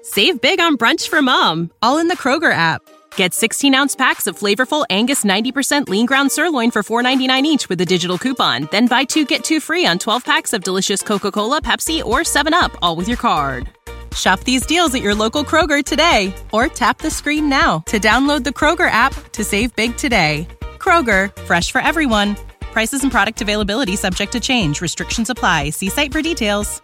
Save big on brunch for mom, all in the Kroger app. Get 16-ounce packs of flavorful Angus 90% lean ground sirloin for $4.99 each with a digital coupon. Then buy 2, get 2 free on 12 packs of delicious Coca-Cola, Pepsi, or 7-Up, all with your card. Shop these deals at your local Kroger today, or tap the screen now to download the Kroger app to save big today. Kroger, fresh for everyone. Prices and product availability subject to change. Restrictions apply. See site for details.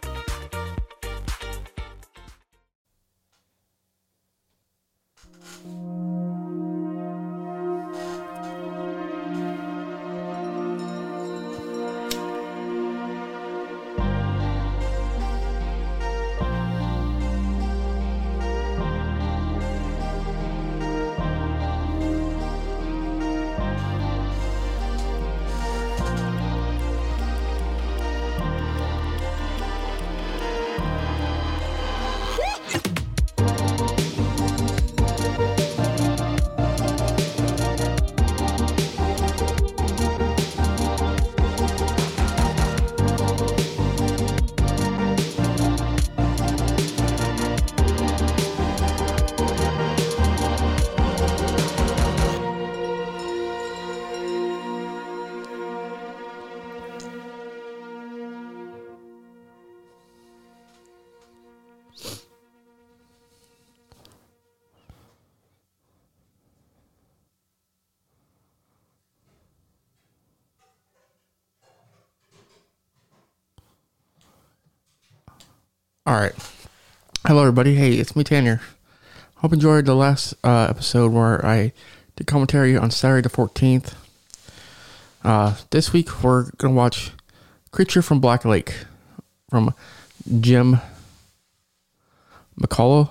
All right. Hello, everybody. Hey, it's me, Tanner. Hope you enjoyed the last episode where I did commentary on Saturday the 14th. This week, we're going to watch Creature from Black Lake from Jim McCullough.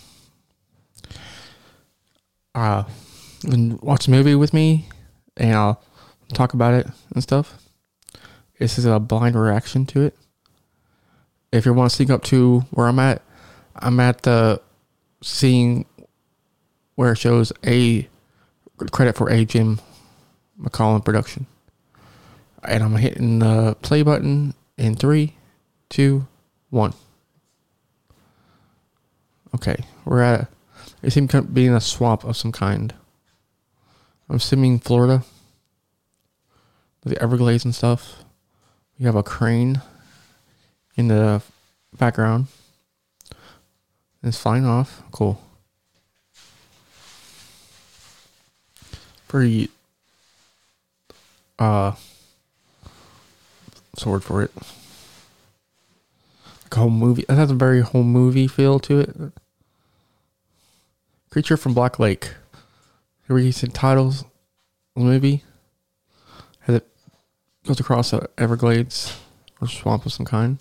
Watch the movie with me, and I'll talk about it and stuff. This is a blind reaction to it. If you want to sync up to where I'm at the scene where it shows a credit for a Jim McCullough production. And I'm hitting the play button in 3, 2, 1. Okay, it seems to be in a swamp of some kind. I'm assuming Florida. The Everglades and stuff. We have a crane in the background. It's flying off. Cool. Pretty sword for it. Like a whole movie. It has a very whole movie feel to it. Creature from Black Lake. The recent titles of the movie. As it goes across the Everglades or swamp of some kind.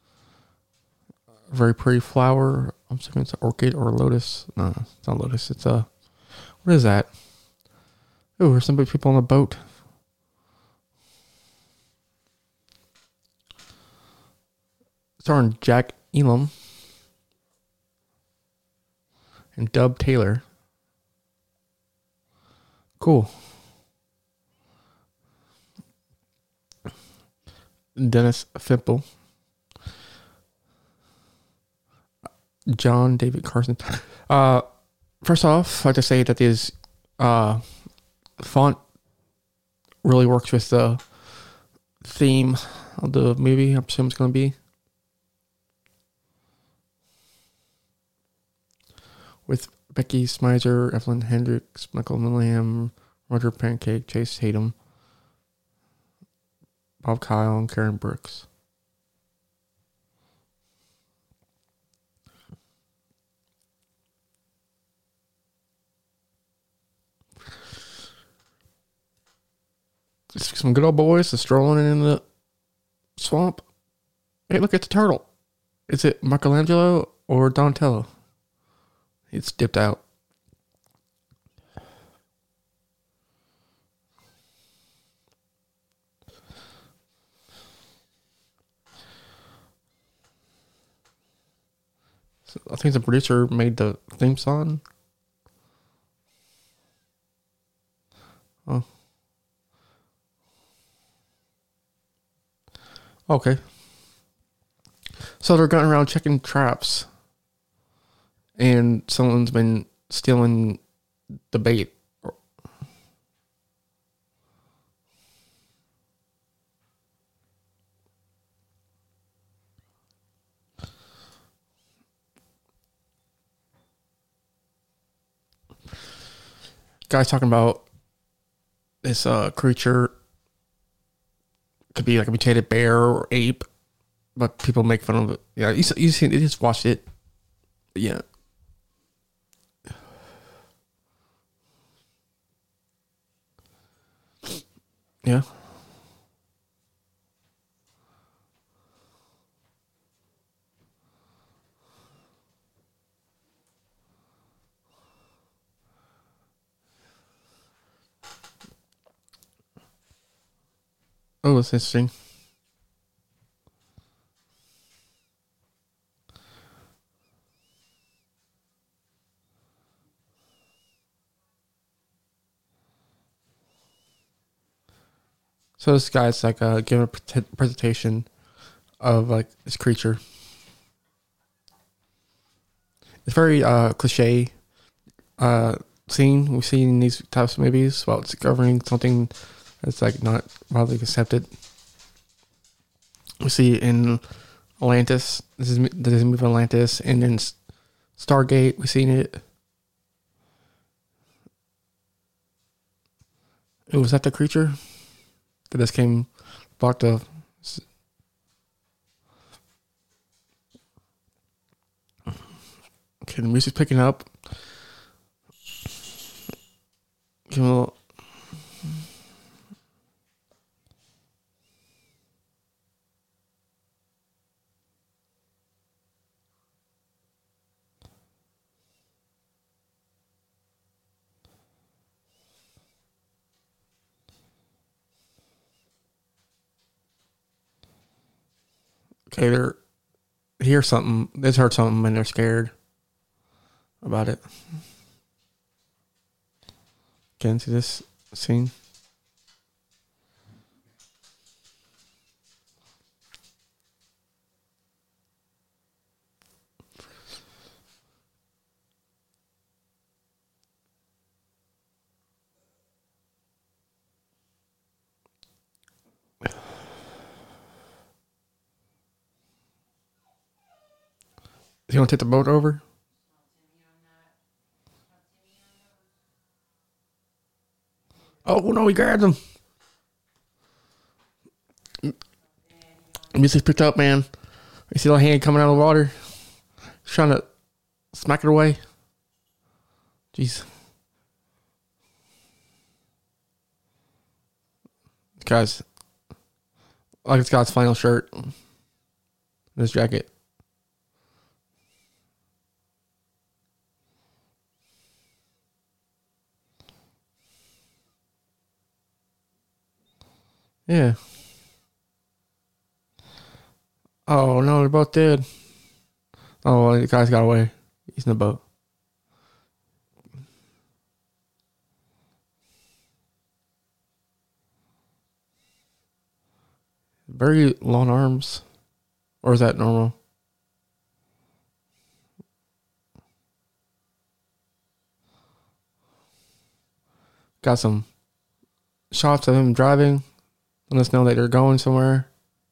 A very pretty flower. I'm assuming it's an orchid or a lotus. No, it's not lotus. It's a... What is that? Oh, there's some people on a boat. Starring Jack Elam and Dub Taylor. Cool. Dennis Fimple. John David Carson. First off, I'd like to say that this font really works with the theme of the movie. I presume it's going to be. With Becky Smizer, Evelyn Hendricks, Michael Millingham, Roger Pancake, Chase Tatum, Bob Kyle, and Karen Brooks. Some good old boys are strolling in the swamp. Hey, look, it's a turtle. Is it Michelangelo or Donatello? It's dipped out. So I think the producer made the theme song. Oh. Okay. So they're going around checking traps. and someone's been stealing the bait. Guys talking about this creature could be like a mutated bear or ape, but people make fun of it. Yeah, you just watched it. Yeah. Yeah. Oh, it's interesting. So this guy's like giving a presentation of like this creature. It's very cliche scene we see in these types of movies about discovering something that's like not widely accepted. We see in Atlantis. This is the movie Atlantis, and then Stargate. We've seen it. Was that the creature that just came blocked of? Okay, the music's picking up. Give me a little. Okay, they're hear something. They heard something and they're scared about it. Can you see this scene? You want to take the boat over? Oh no, he grabbed him. Music's picked up, man. You see the hand coming out of the water? He's trying to smack it away. Jeez. Guys, like this guy's flannel shirt. This jacket. Yeah. Oh no, they're both dead. Oh, the guy's got away. He's in the boat. Very long arms. Or is that normal? Got some shots of him driving. Let us know that they're going somewhere.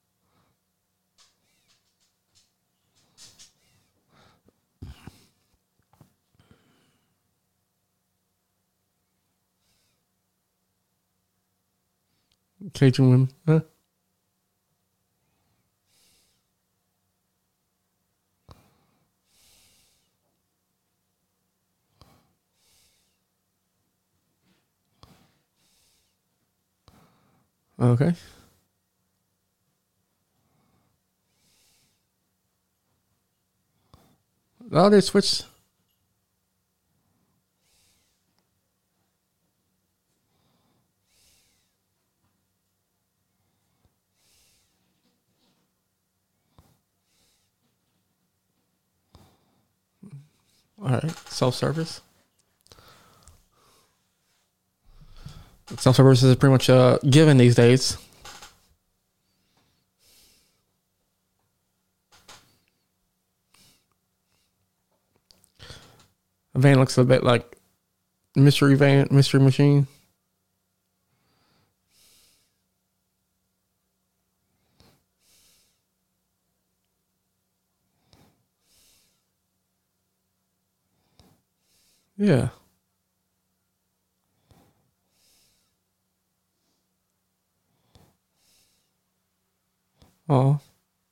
Cajun women. Huh? Okay. Oh, they switched. All right. Self-service. Self-service is pretty much given these days. The van looks a bit like Mystery Machine. Yeah. Oh.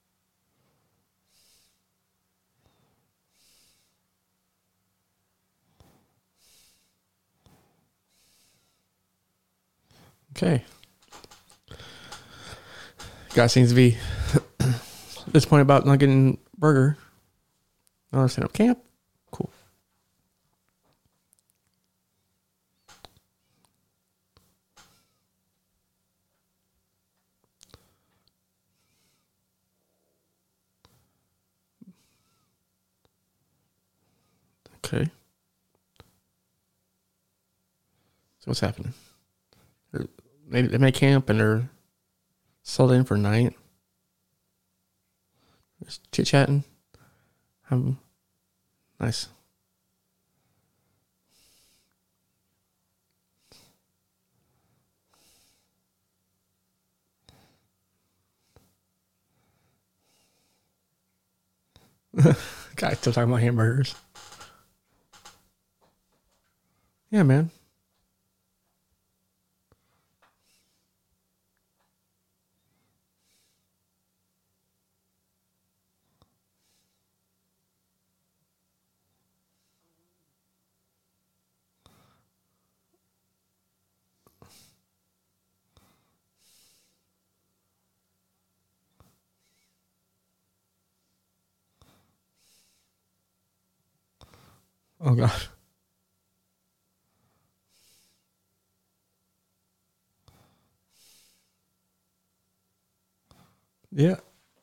Okay. Guy seems to be disappointed about not getting burger. Another stand up camp. Cool. Okay. So what's happening? They make camp and they're sold in for night. Just chit chatting. Nice. Guy still talking about hamburgers. Yeah, man. Oh god. Yeah.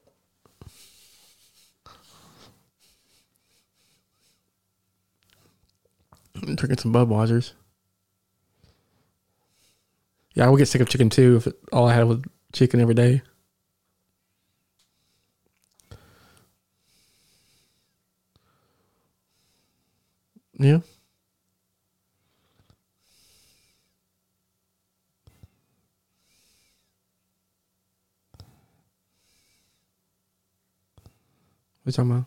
I'm drinking some Budweisers. Yeah, I would get sick of chicken too if all I had was chicken every day. Yeah. What you talking about?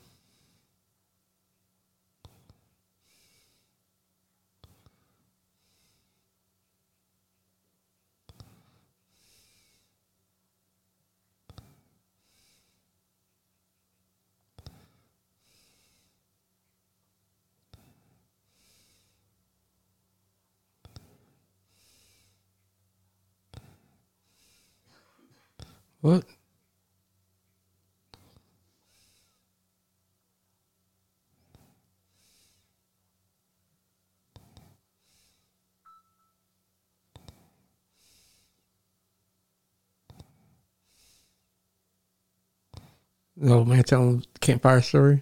What? Oh man, telling campfire story.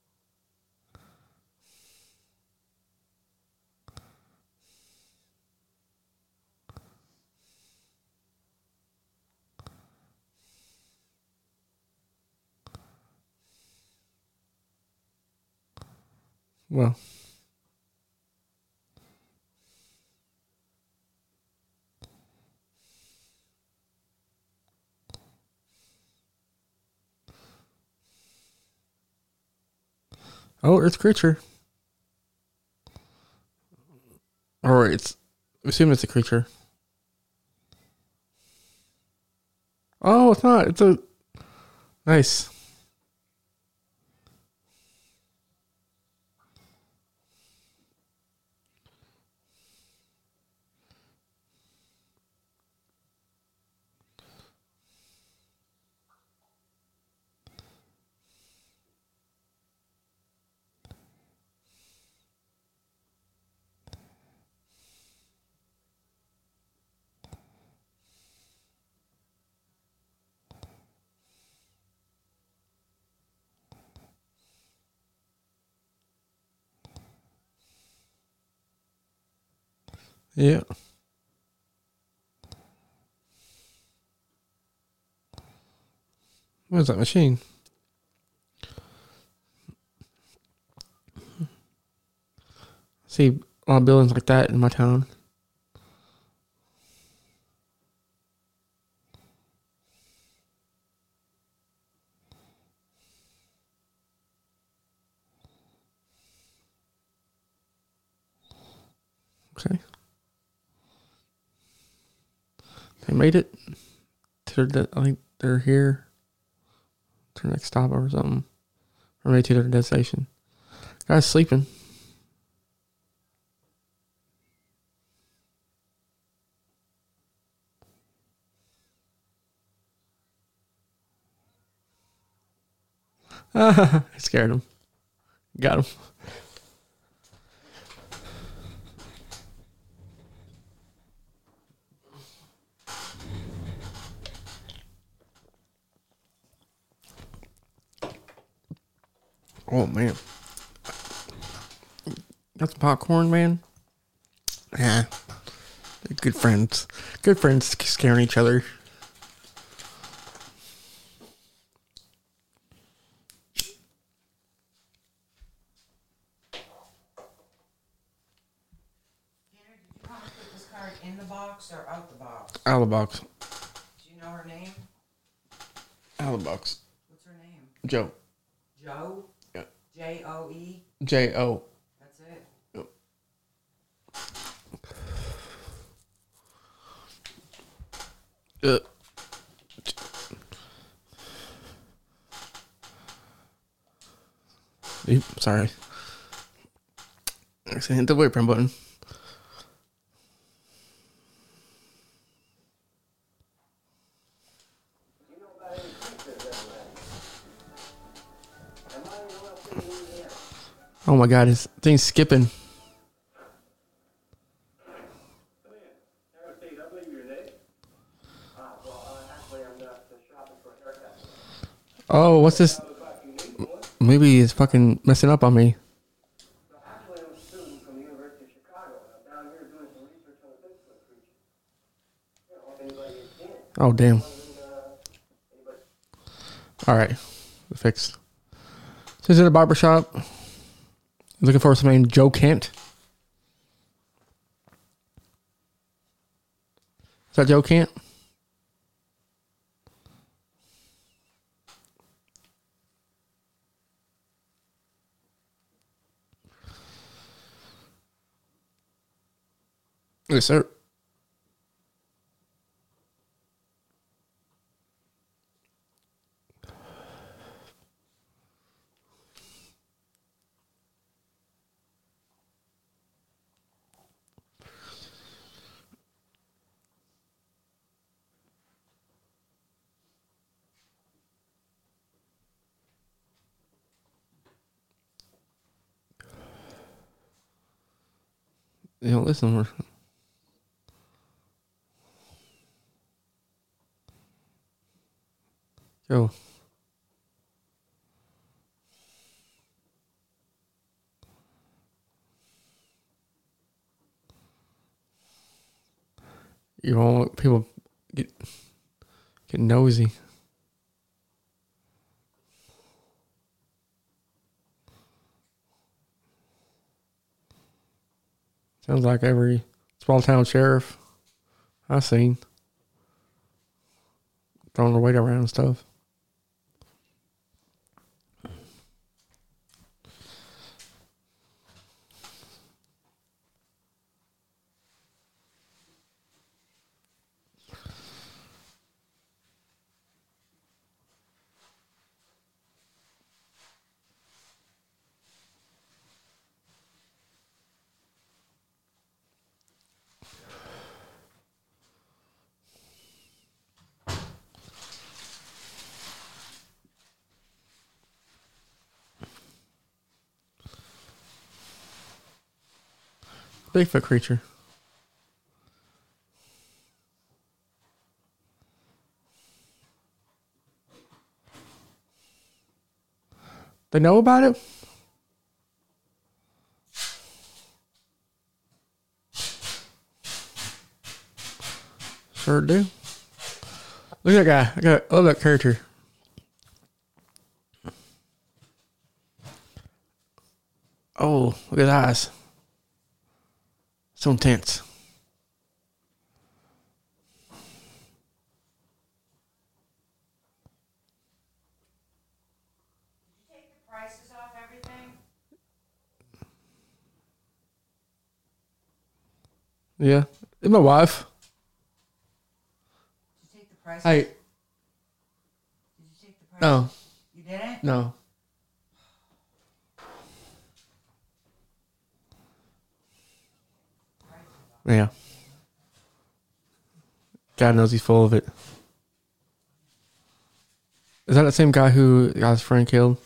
Well, oh, it's a creature. Or it's assume it's a creature. Oh, it's not. It's a nice. Yeah. What is that machine? See a lot of buildings like that in my town. Okay. They made it to their, I think they're here to their next stop or something. Or maybe to their destination. Guy's sleeping. I scared him. Got him. Oh, man. Got some popcorn, man. Yeah. They're good friends. Good friends scaring each other. In the box or out the box? Out of the box. Do you know her name? Out of the box. What's her name? Joe. Joe? Yeah. J-O-E? J-O. That's it? Yep. Sorry. I hit the whip button. Oh my god, this thing's skipping. Oh, what's this? Maybe it's fucking messing up on me. Actually, I'm a student from the University of Chicago, and I'm down here doing some research on the Bigfoot creature. You know, if anybody has seen it. Oh, damn. Alright. Fixed. So he's at a barbershop. Looking for somebody named Joe Kent. Is that Joe Kent? Yes, sir. You don't listen. Joe. You don't want people get nosy. Sounds like every small town sheriff I've seen throwing their weight around and stuff. Bigfoot creature. They know about it? Sure do. Look at that guy. I love that character. Oh, look at his eyes. So intense. Take the prices off everything. Yeah. It's my wife. Did you take the prices? Hey, Did you take the prices? no, You didn't? no. Yeah. God knows he's full of it. Is that the same guy who got his friend killed?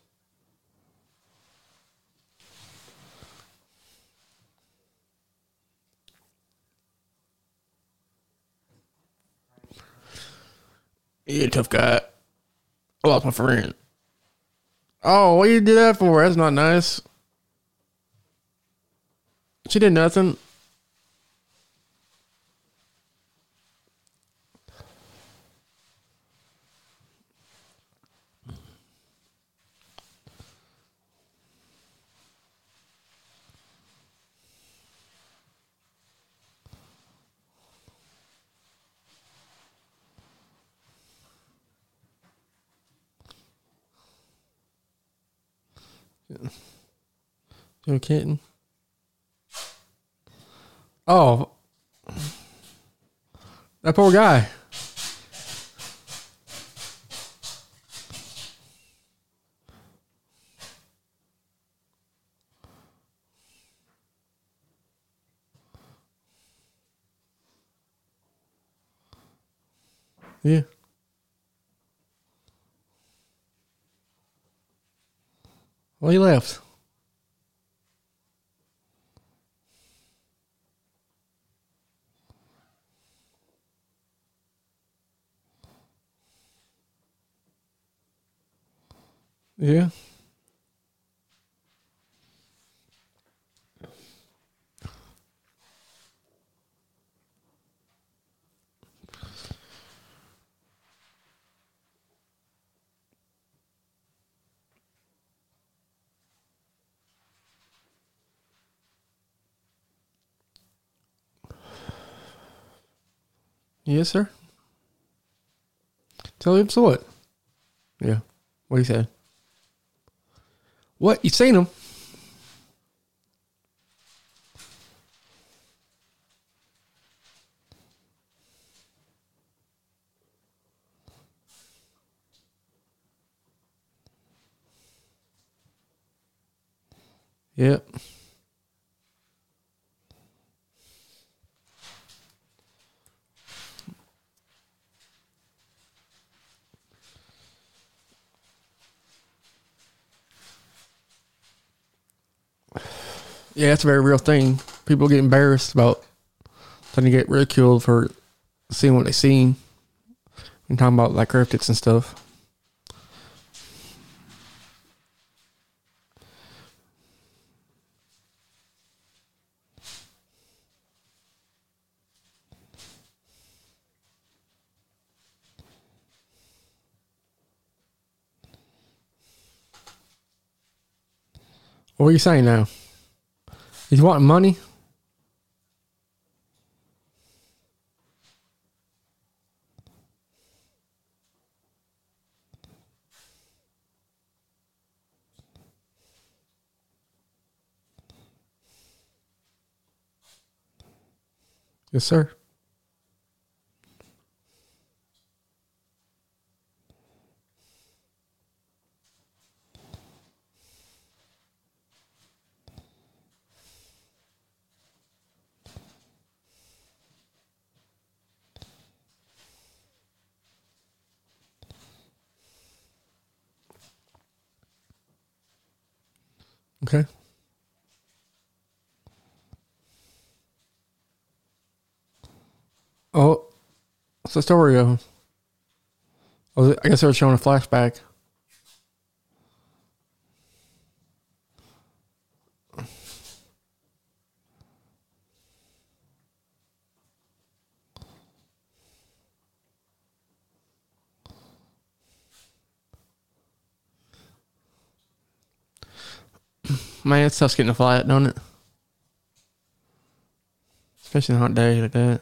Yeah, tough guy. I lost my friend. Oh, what you did that for? That's not nice. She did nothing. You kidding? Oh, that poor guy. Yeah. Well, he left. Yeah. Yes, sir. Tell him so what? Yeah. What he said. What? You seen him? Yep. Yeah, that's a very real thing. People get embarrassed about trying to get ridiculed for seeing what they seen. And talking about like cryptids and stuff. What are you saying now? He's wanting money? Yes, sir. Okay. Oh, what's the story of? Oh, I guess they were showing a flashback. Man, it's tough getting a flight, don't it? Especially on a hot day like that.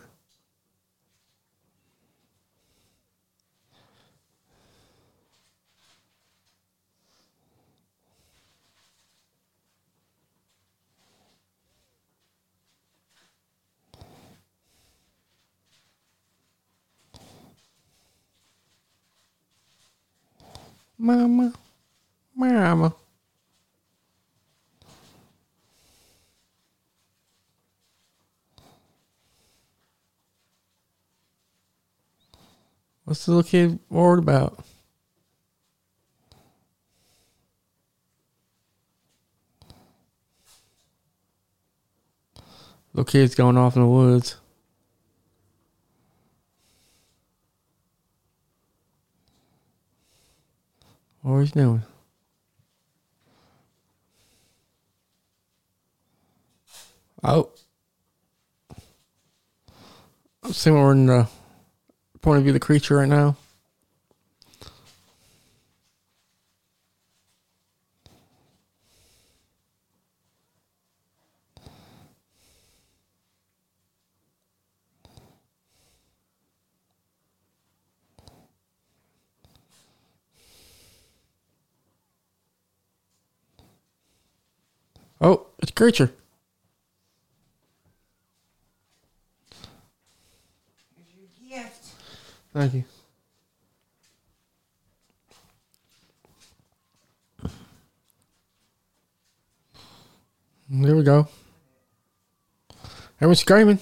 Mama. Mama. What's the little kid worried about? Little kid's going off in the woods. What is he doing? Oh. I'm seeing we're in the point of view of the creature right now. Oh, it's a creature. Here's your gift. Thank you. There we go. Everyone's screaming.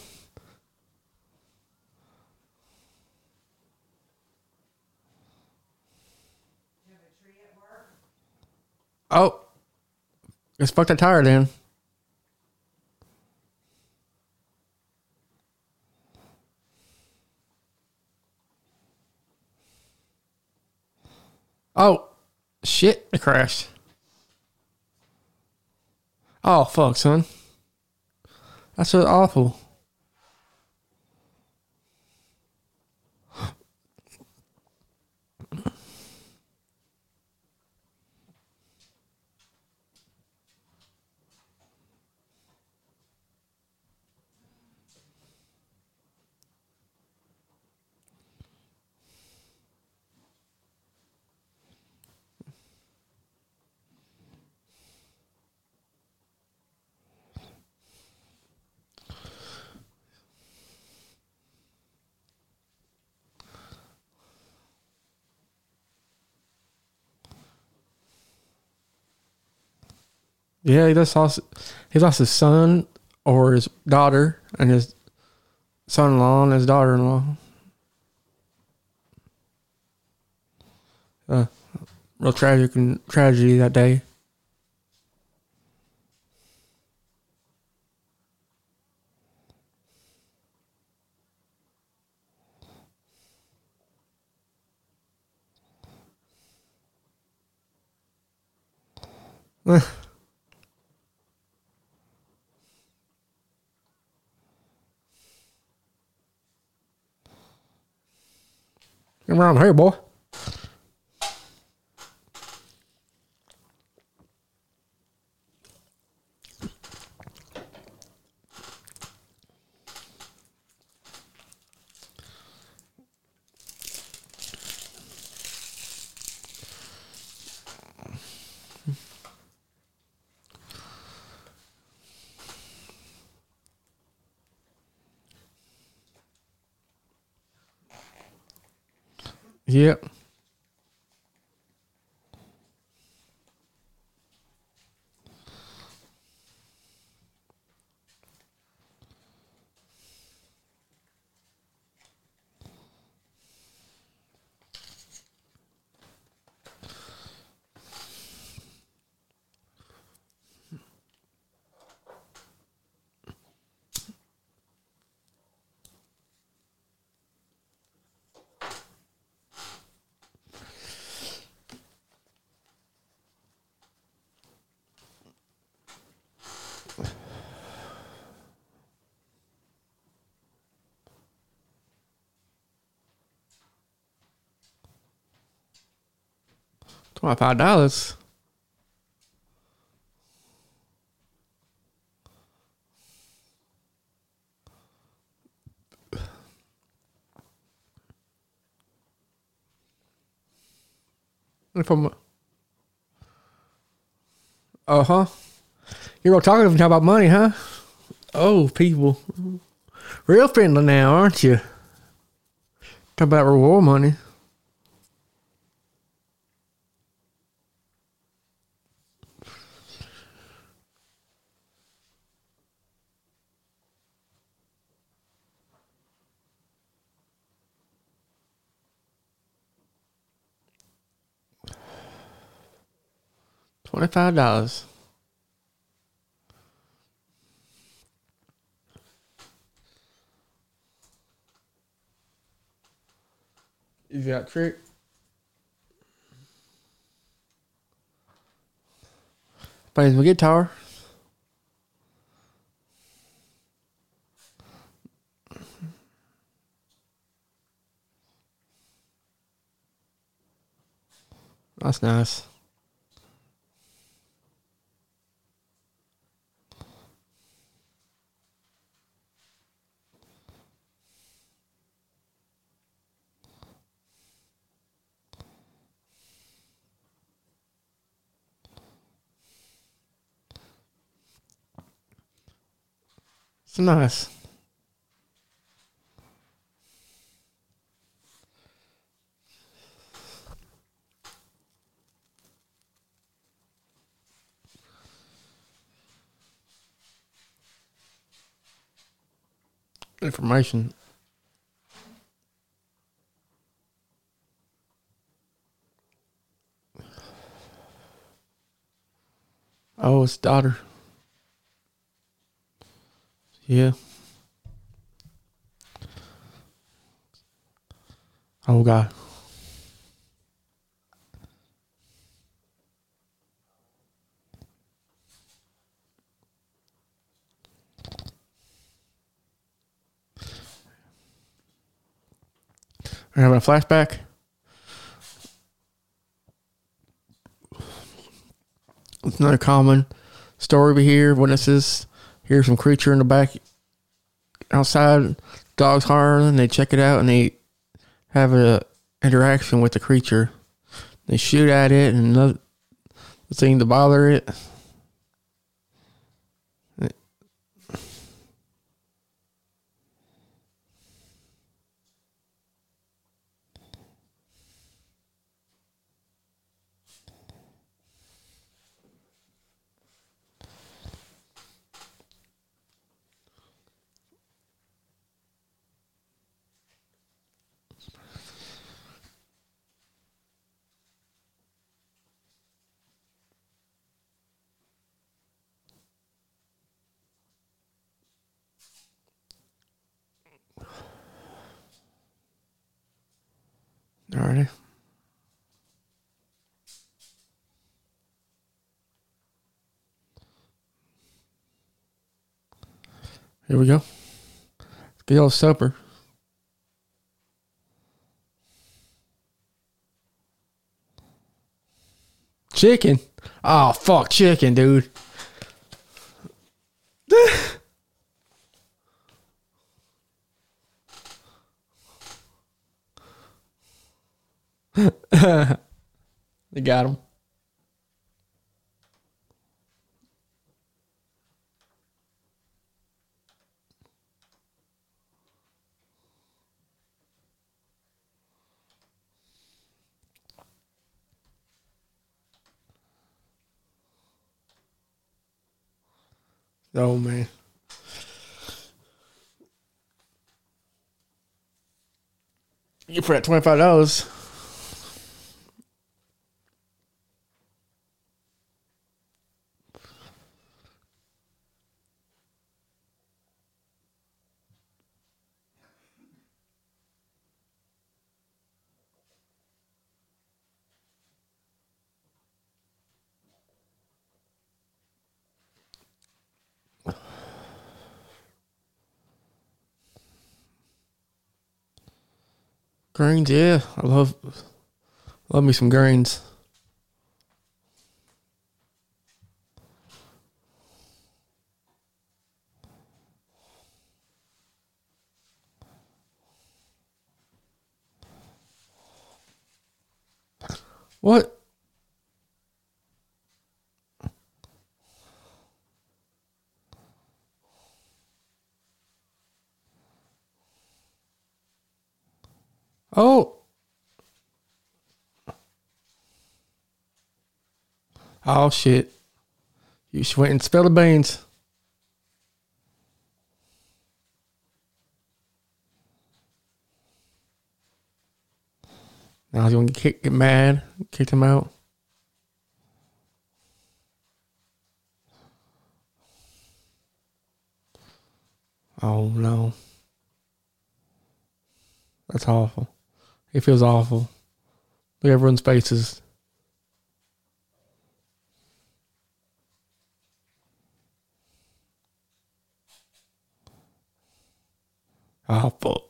You have a tree at work? Oh. Let's fuck that tire then. Oh. Shit. It crashed. Oh, fuck, son. That's so awful. Yeah, he lost his son or his daughter and his son-in-law and his daughter-in-law. Real tragic and tragedy that day. Come around here, boy. Yep. $25. From huh. You're all talking about money, huh? Oh, people, real friendly now, aren't you? Talk about reward money. $25. You got trick. Plays my guitar. That's nice. It's nice. Information. Oh, it's daughter. Yeah. Oh God. We're having a flashback. It's not a common story we hear. Witnesses hear some creature in the back outside. Dogs hollering. They check it out and they have a interaction with the creature. They shoot at it and nothing seem to bother it. Alrighty. Here we go. Let's get old supper. Chicken. Oh fuck, chicken, dude. They got him. Oh man. You for that $25. Greens, yeah. I love me some greens. What? Oh. Oh, shit. You should wait and spill the beans. Now he's going to get mad. Kicked him out. Oh, no. That's awful. It feels awful. Look at everyone's faces. Awful.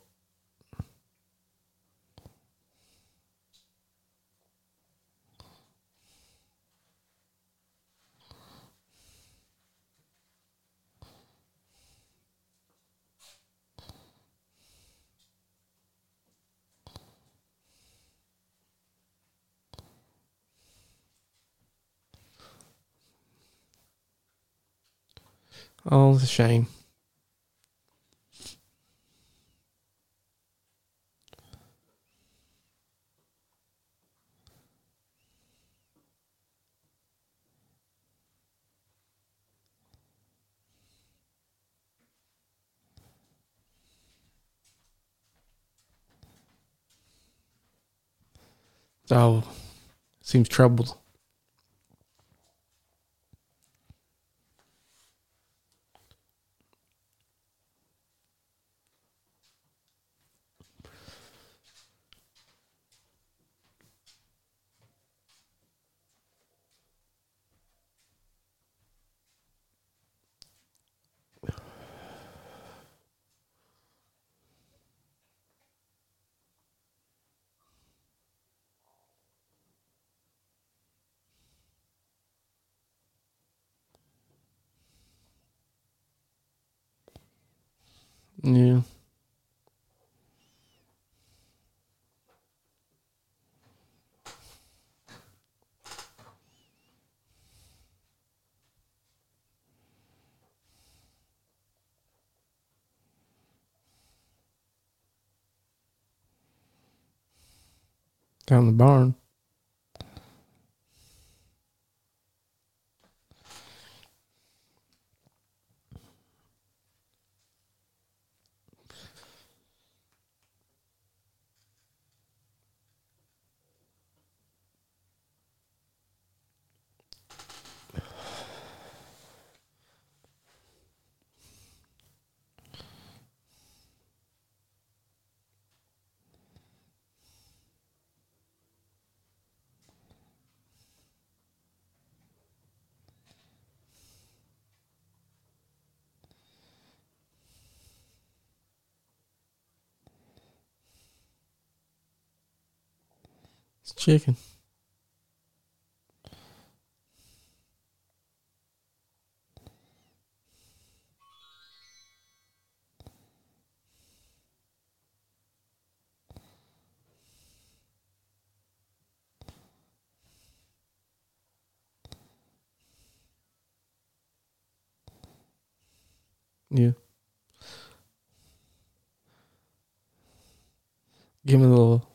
Oh, it's a shame. Oh, seems troubled. Yeah. Down in the barn. It's chicken. Yeah. Give him a little.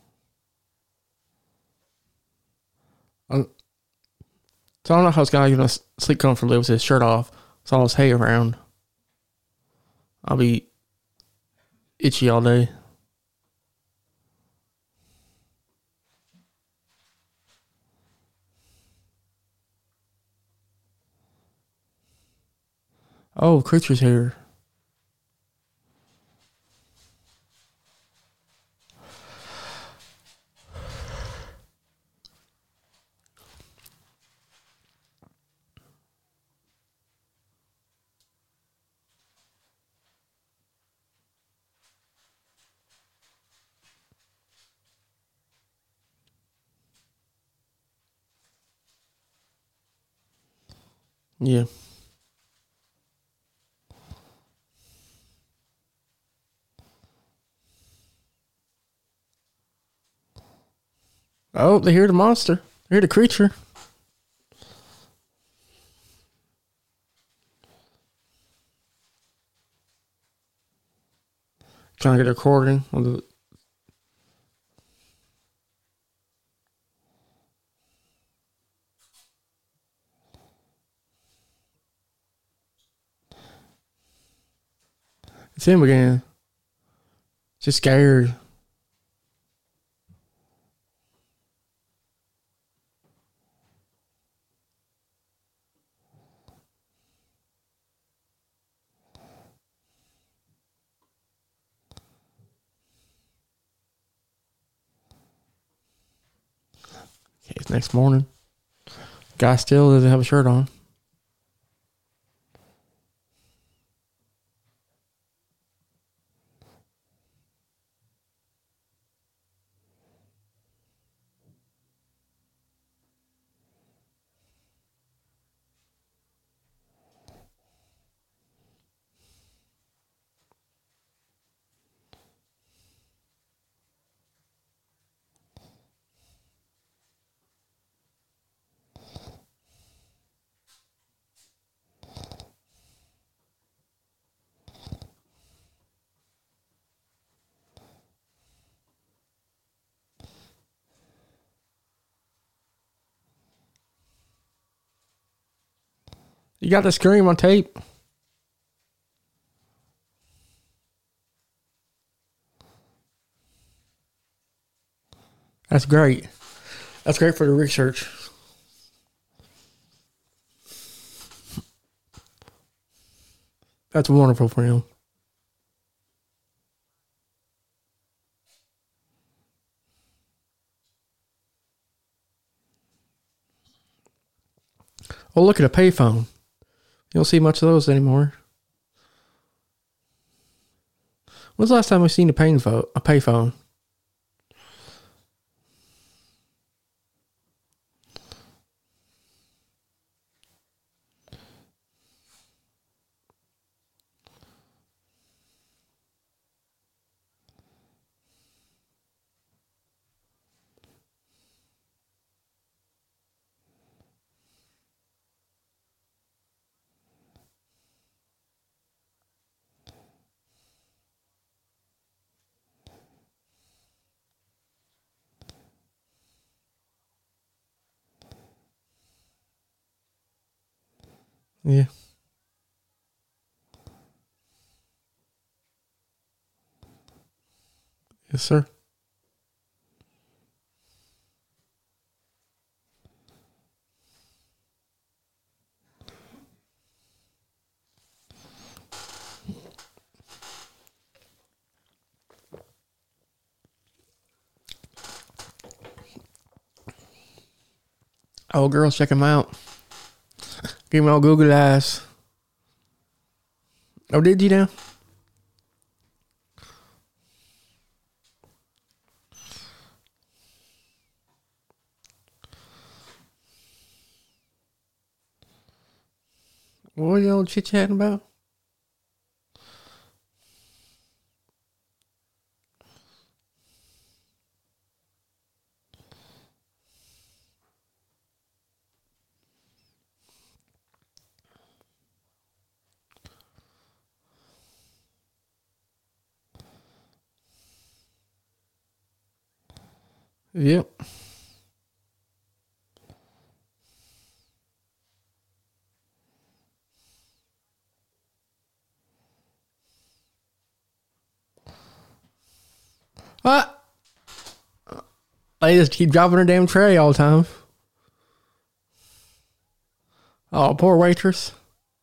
So I don't know how this guy gonna sleep comfortably with his shirt off. It's all his hair around. I'll be itchy all day. Oh, creature's hair. Yeah. Oh, they hear the monster. They hear the creature. Trying to get a recording of the. It's him again. Just scared. Okay, it's next morning. Guy still doesn't have a shirt on. You got the scream on tape? That's great. That's great for the research. That's wonderful for him. Oh, look at a payphone. You don't see much of those anymore. When's the last time we've seen a payphone? Yeah. Yes, sir. Oh, girls, check him out. Give me all Google eyes. Oh, did you now? What are y'all chit-chatting about? Yep. What? They just keep dropping her damn tray all the time. Oh, poor waitress.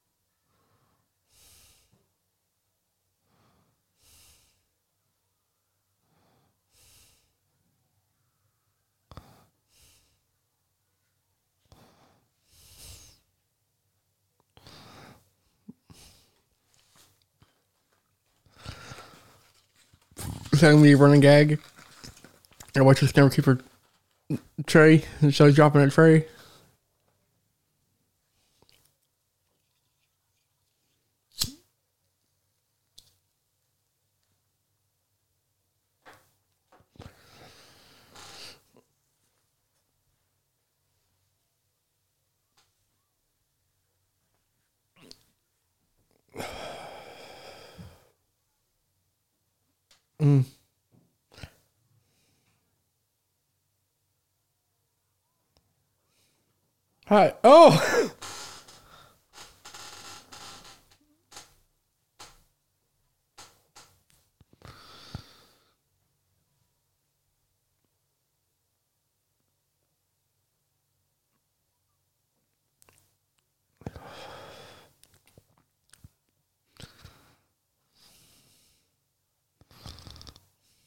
Telling me running gag. And waitress never keep her tray, and so dropping her tray. Hi. Oh!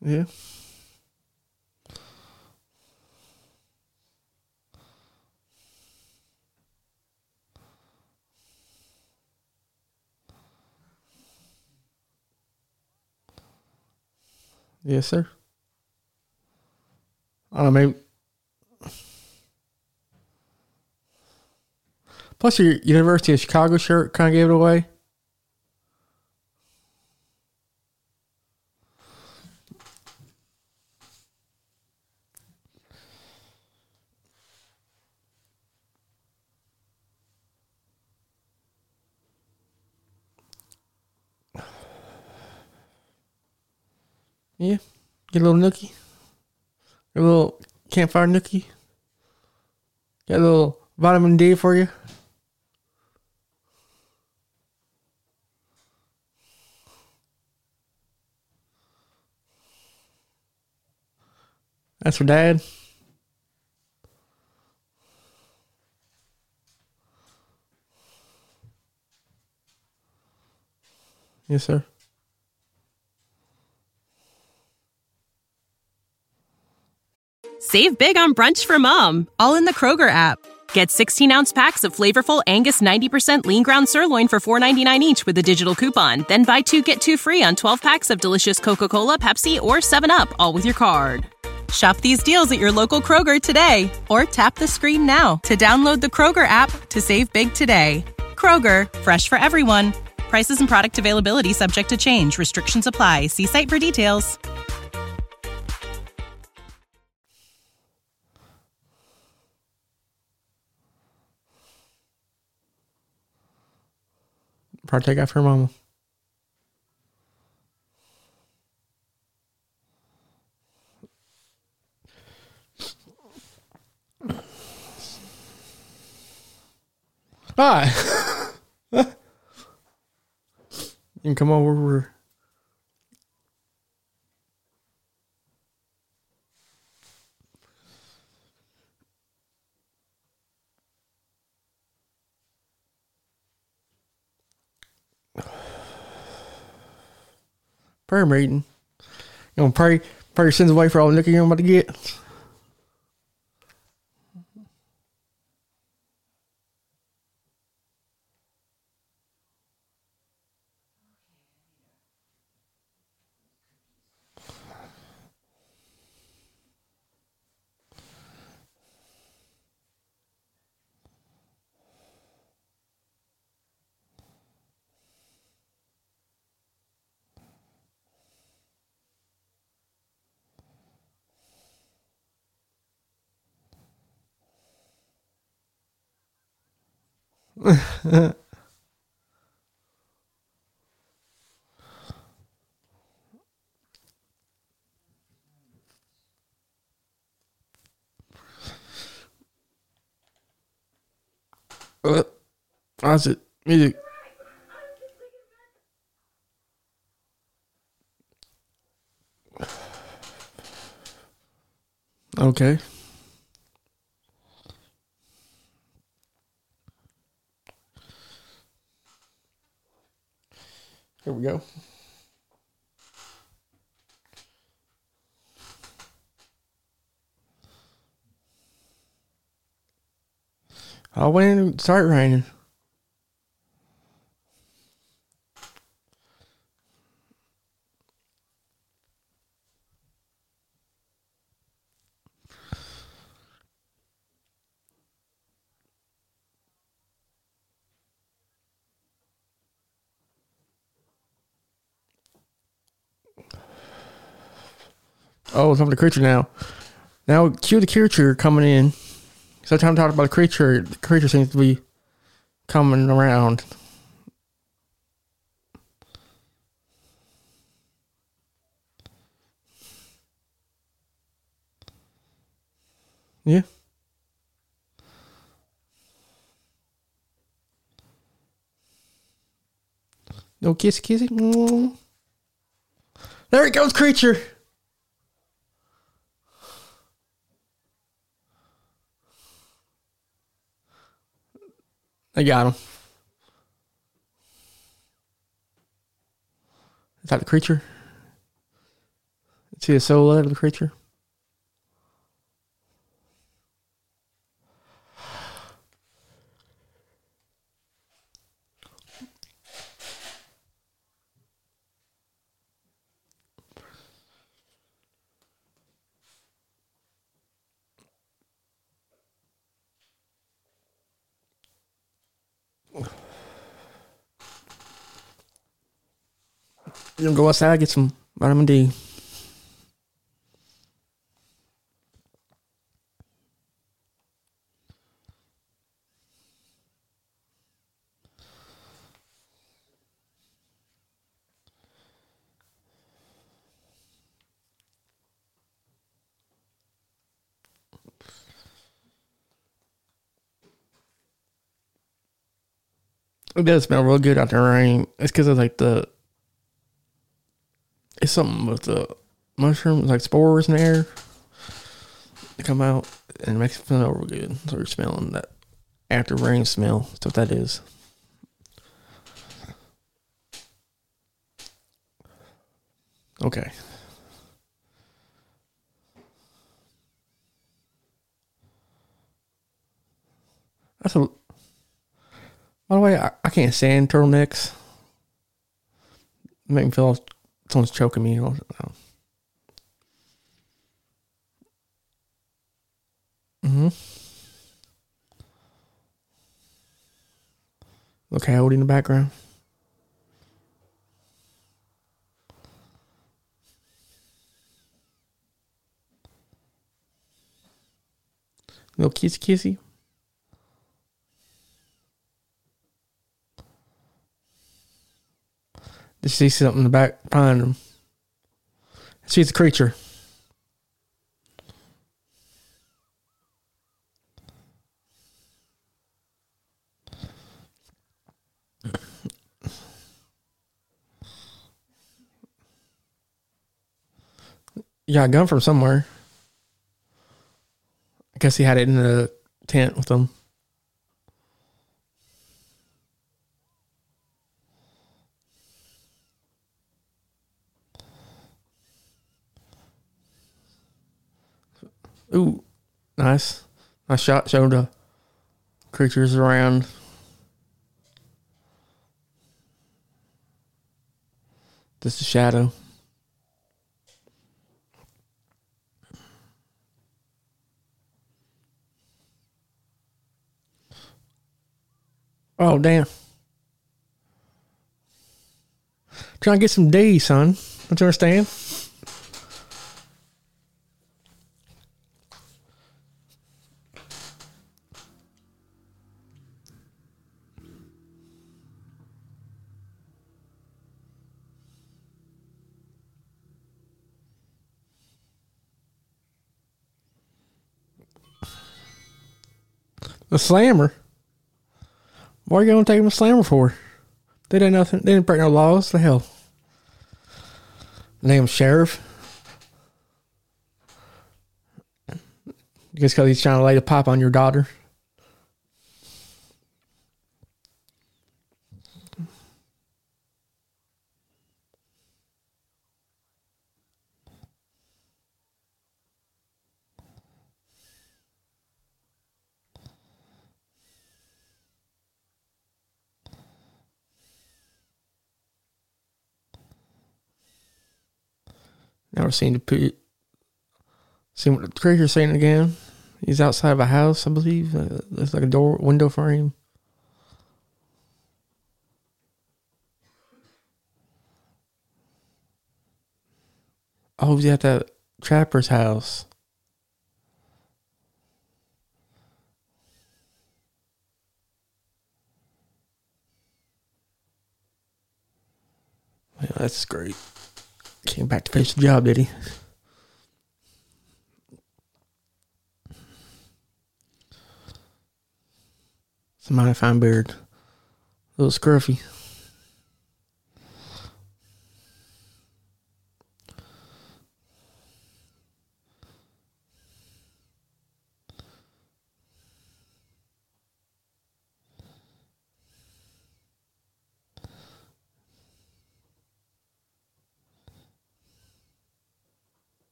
Yeah. Yes, sir. I don't know, maybe. Plus, your University of Chicago shirt kind of gave it away. Yeah. Get a little nookie. A little campfire nookie. Got a little vitamin D for you. That's for Dad. Yes, sir. Save big on brunch for mom, all in the Kroger app. Get 16-ounce packs of flavorful Angus 90% lean ground sirloin for $4.99 each with a digital coupon. Then buy 2, get 2 free on 12 packs of delicious Coca-Cola, Pepsi, or 7-Up, all with your card. Shop these deals at your local Kroger today, or tap the screen now to download the Kroger app to save big today. Kroger, fresh for everyone. Prices and product availability subject to change. Restrictions apply. See site for details. Probably take after her mama. Hi. You can come over. Prayer meeting. You know, pray your sins away for all the liquor you're about to get. How's it? Music. Okay. Here we go. Oh, when did it start raining? Oh, it's on the creature now. Now, cue the creature coming in. So, time to talk about the creature seems to be coming around. Yeah. No kissy kissy. Mm. There it goes, creature. I got him. Is that the creature? See the silhouette of the creature? You gonna go outside, get some vitamin D. It does smell real good out there, rain. It's because of like it's something with the mushrooms, like spores in the air. They come out and it makes it smell real good. So you're smelling that after rain smell. That's what that is. Okay. That's a. By the way, I can't stand turtlenecks. Make me feel like someone's choking me. Mm-hmm. Look, Howdy in the background. Little kissy kissy. Just see something in the back behind him. See, it's a creature. You got a gun from somewhere. I guess he had it in the tent with him. Ooh, nice. Nice shot. Showing the creatures around. Just a shadow. Oh, damn. Trying to get some D, son. Don't you understand? The slammer. What are you going to take him a slammer for? They did nothing. They didn't break no laws. The hell. The damn sheriff. Just because he's trying to lay the pipe on your daughter. Now we're seeing seeing what the creature's saying again. He's outside of a house, I believe. There's like a window frame. Oh, he's at that trapper's house. Yeah, that's great. Came back to finish the job, did he? It's a mighty fine beard. A little scruffy.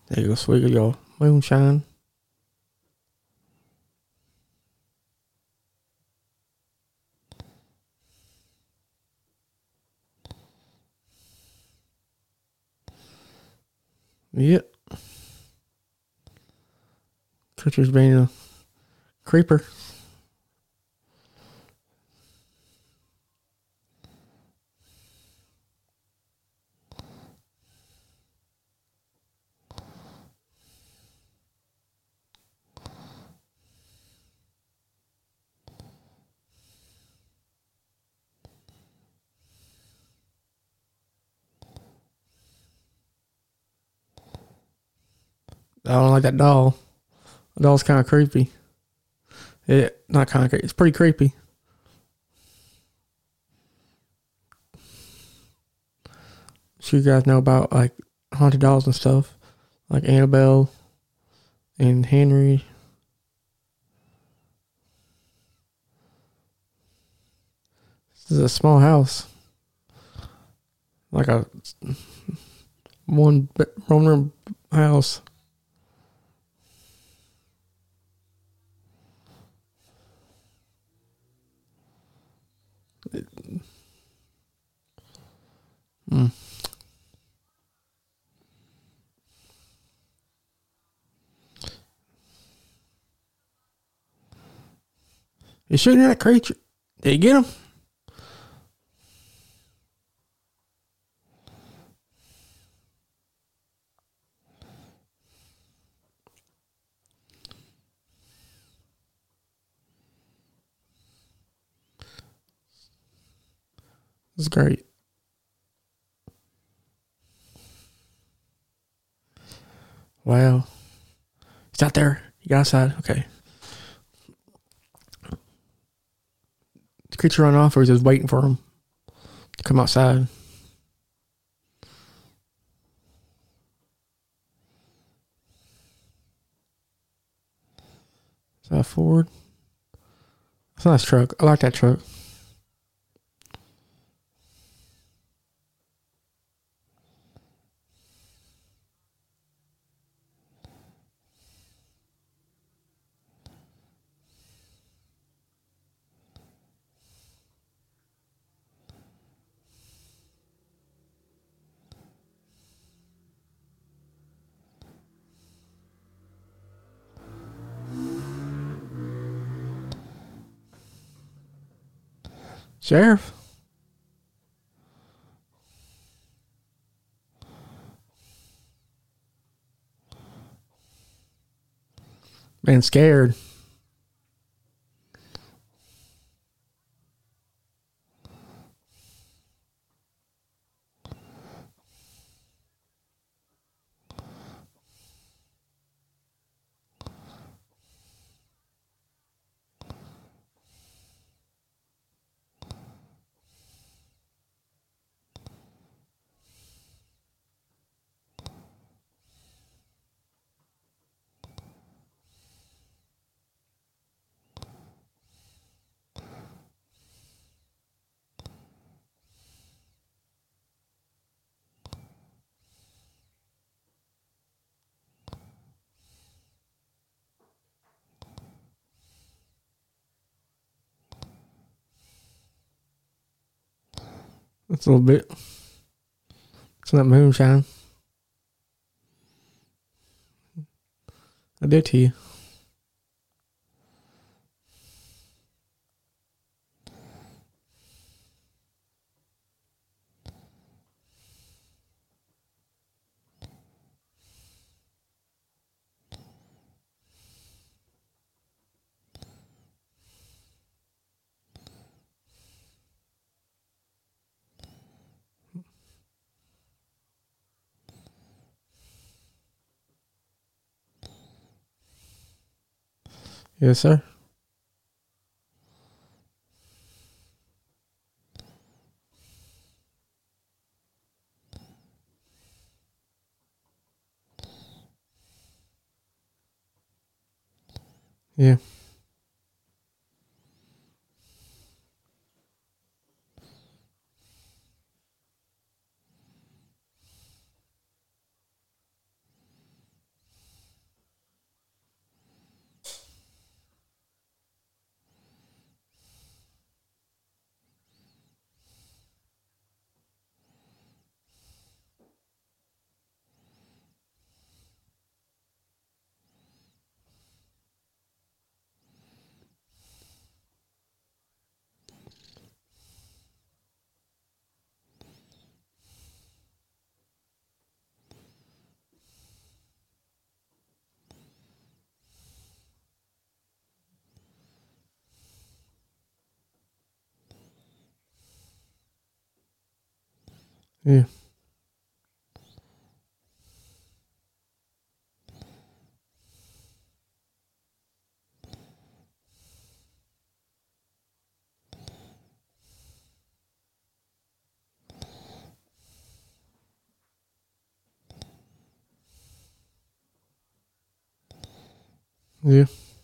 There you go, swig of your moonshine. Yep. Creature's being a creeper. I don't like that doll. The doll's kind of creepy. Not kind of creepy. It's pretty creepy. So you guys know about like haunted dolls and stuff, like Annabelle and Henry. This is a small house, like a one room house. You shooting at that creature? Did you get him? This is great. Wow. He's out there. You got outside. Okay. The creature run off, or he's just waiting for him to come outside. Is that a Ford? It's a nice truck. I like that truck. Sheriff? Man, scared. That's a little bit. It's not moonshine. I did to you. Yes, sir. Yeah. Yeah. Yeah.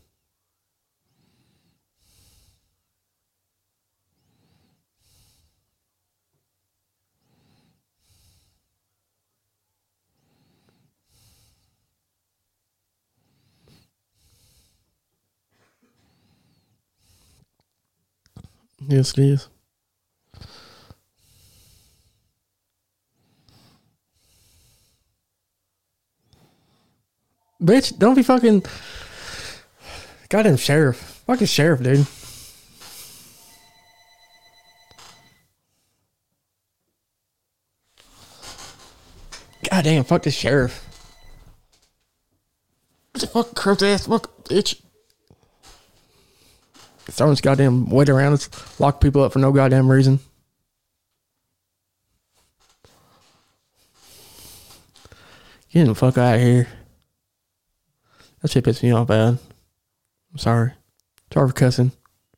Yes, it is. Bitch, don't be fucking goddamn sheriff. Fucking sheriff, dude. Goddamn, fuck this sheriff. What's a fucking corrupt ass fuck bitch? Throwing this goddamn weight around us, lock people up for no goddamn reason. Get the fuck out of here. That shit pissed me off bad. I'm sorry. Sorry for cussing.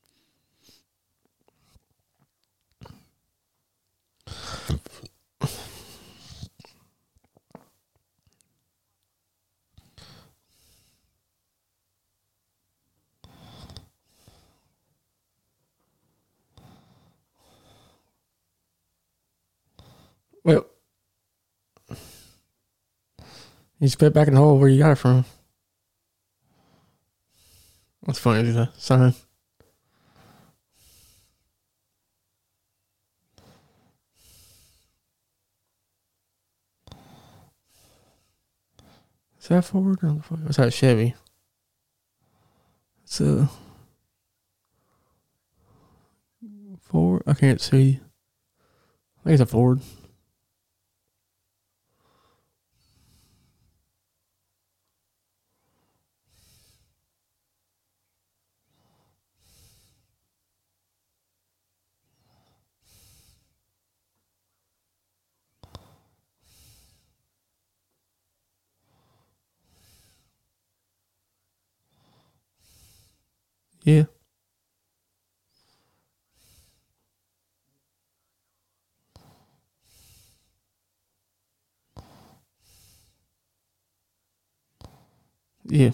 Well, you spit back in the hole where you got it from. That's funny, the sign. Is that Ford or what's that Chevy? It's a Ford. I can't see. I think it's a Ford. Yeah. Yeah.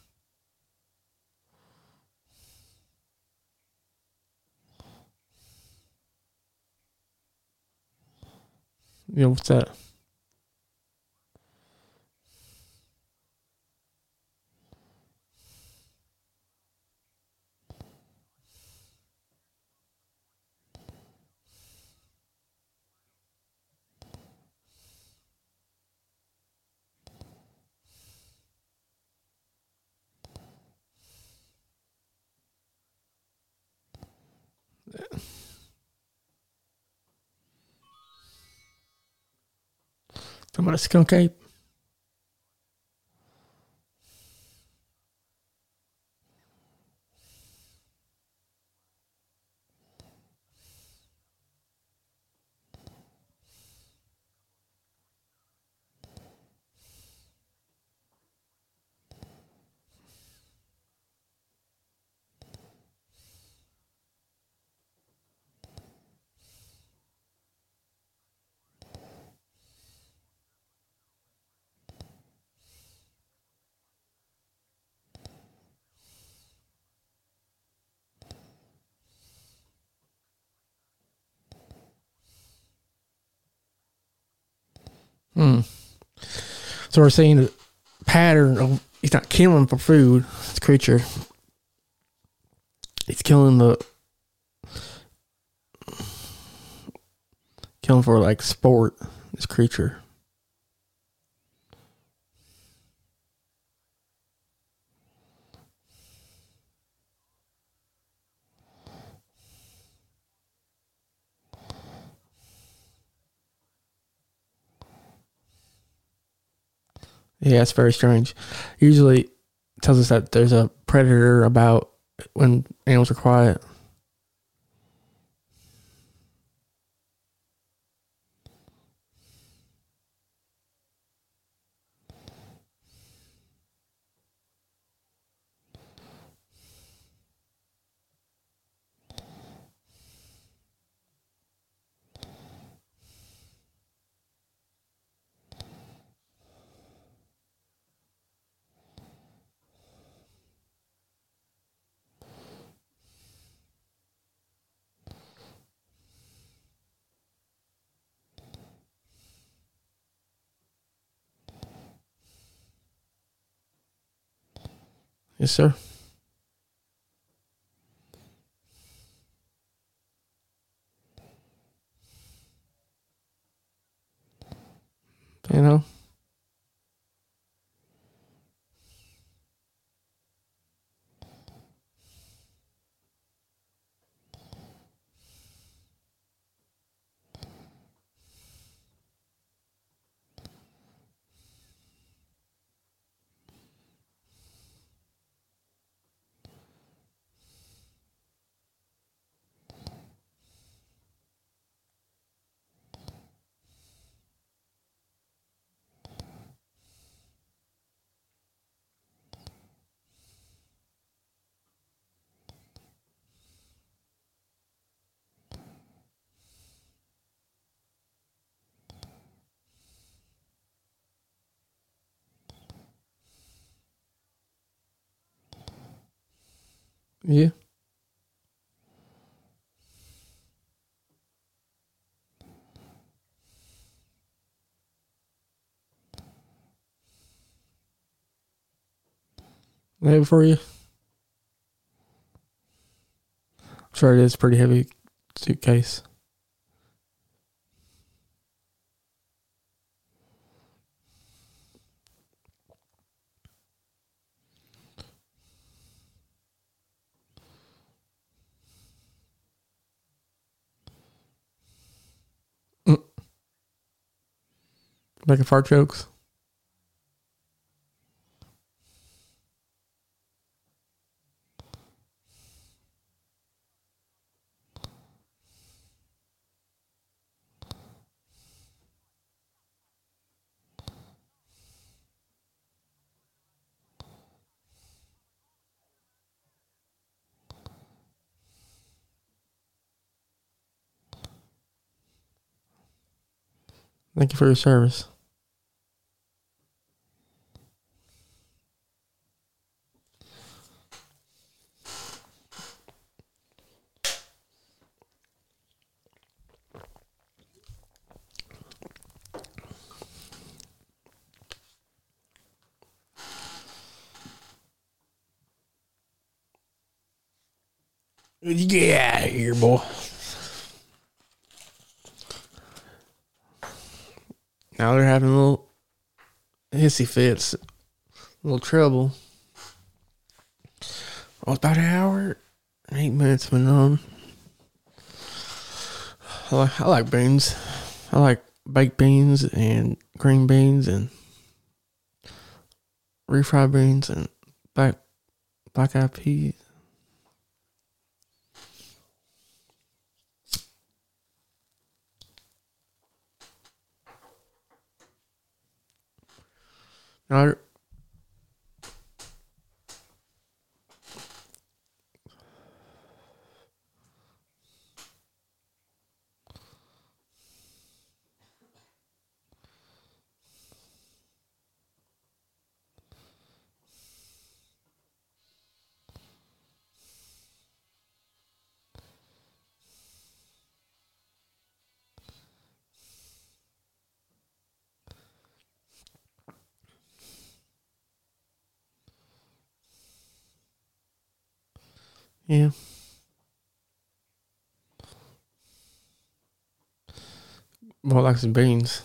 Yeah, what's that? Talking about a skunk ape? So we're seeing a pattern of he's not killing for food. This creature, he's killing for like sport. This creature. Yeah, it's very strange. Usually it tells us that there's a predator about when animals are quiet. Yes, sir. You know? Yeah. Maybe for you. I'm sure it is a pretty heavy suitcase. Mm. Making fart jokes. Thank you for your service. Get out of here, boy. Now they're having a little hissy fits, a little trouble. Oh, it's about an hour, 8 minutes been on. I like beans. I like baked beans and green beans and refried beans and black eyed peas. Now, yeah. More like some beans.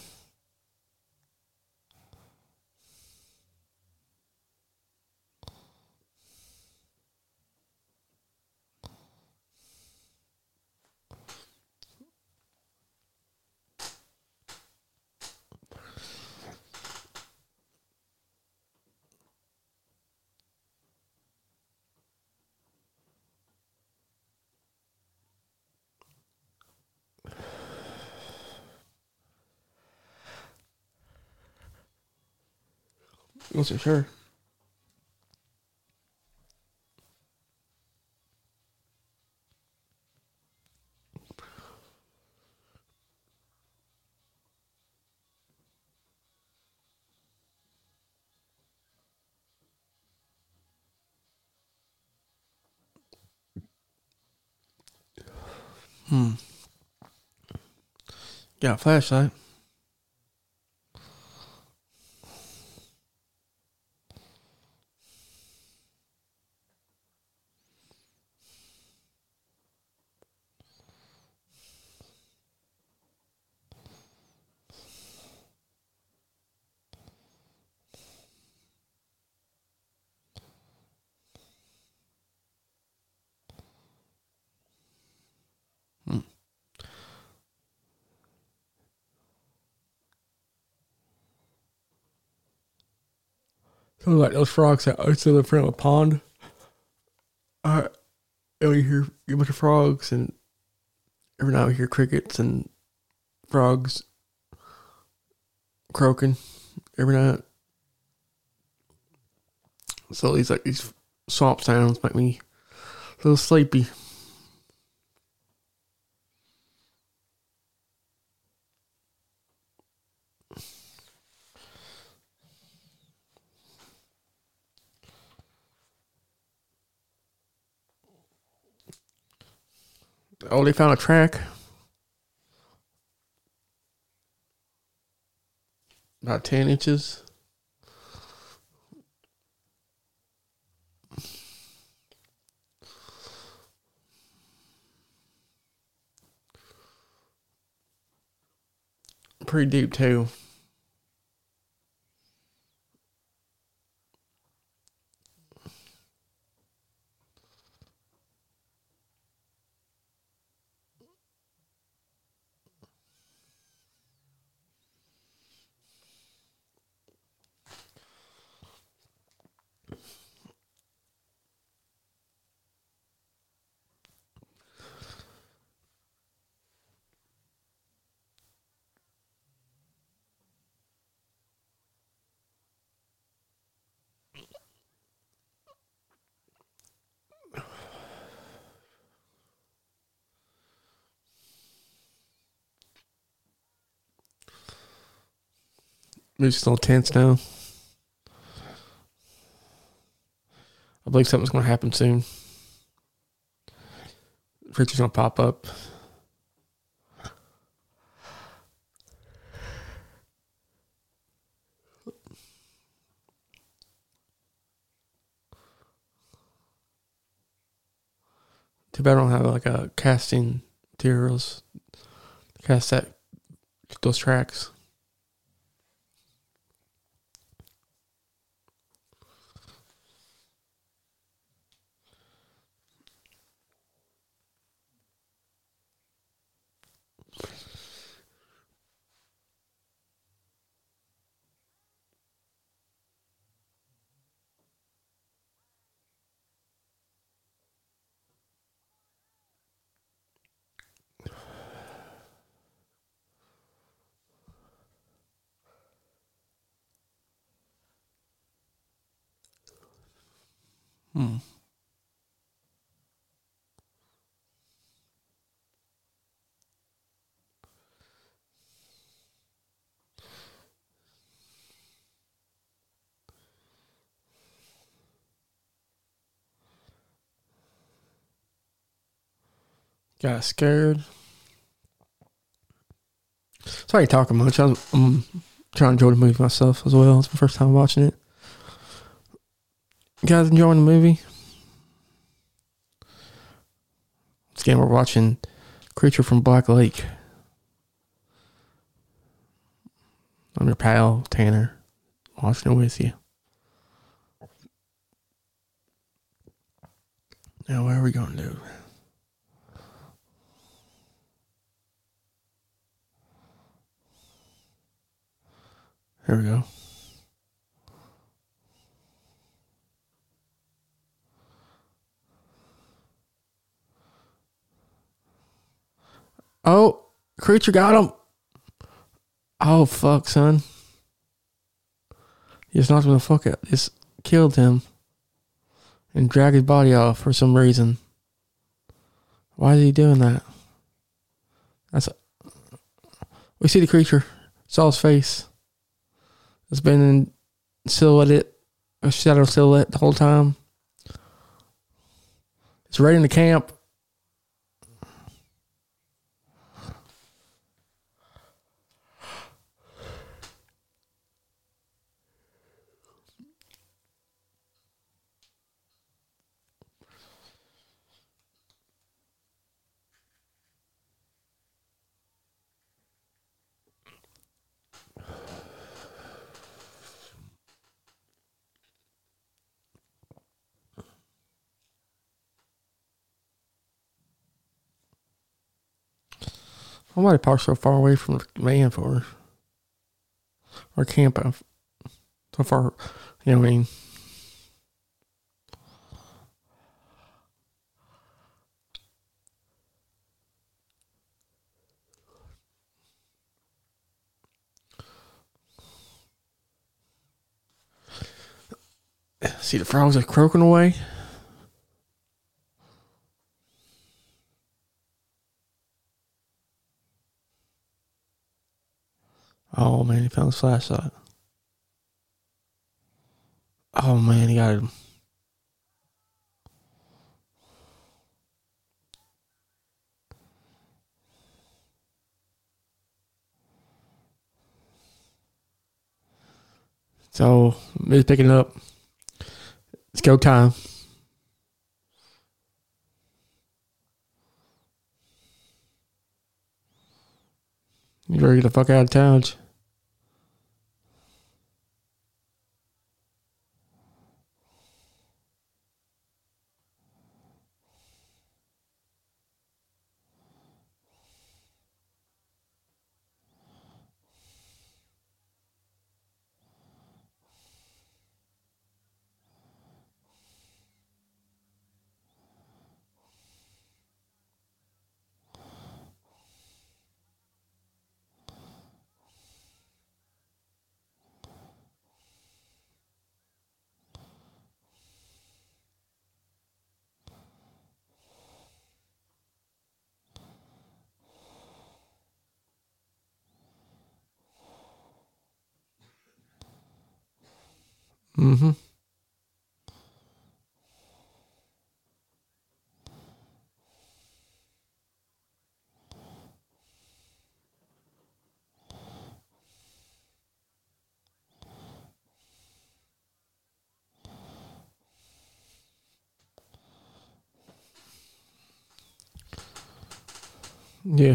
What's it, sure? Got a flashlight. So like those frogs that are still in front of a pond. And you hear a bunch of frogs, and every now we hear crickets and frogs croaking every night. So these swamp sounds make me a little sleepy. Oh, they found a track. About 10 inches. Pretty deep too. We're just a little tense now. I believe something's going to happen soon. Creature's going to pop up. Too bad I don't have like a casting materials to cast those tracks. Got scared. Sorry talking much. I'm trying to enjoy the movie myself as well. It's my first time watching it. You guys enjoying the movie? Again, we're watching Creature from Black Lake. I'm your pal, Tanner, watching it with you. Now, what are we going to do? Here we go. Oh, Creature got him. Oh, fuck, son. He just knocked him the fuck out. Just killed him. And dragged his body off for some reason. Why is he doing that? We see the creature. Saw his face. It's been in a shadow silhouette the whole time. It's right in the camp. Why might I park so far away from the van for? Or camp so far, You know what I mean? See the frogs are croaking away. Oh man, he found his flashlight. Oh man, he got him. So he's picking it up. It's go time. You better get the fuck out of town. Mm-hmm. Yeah.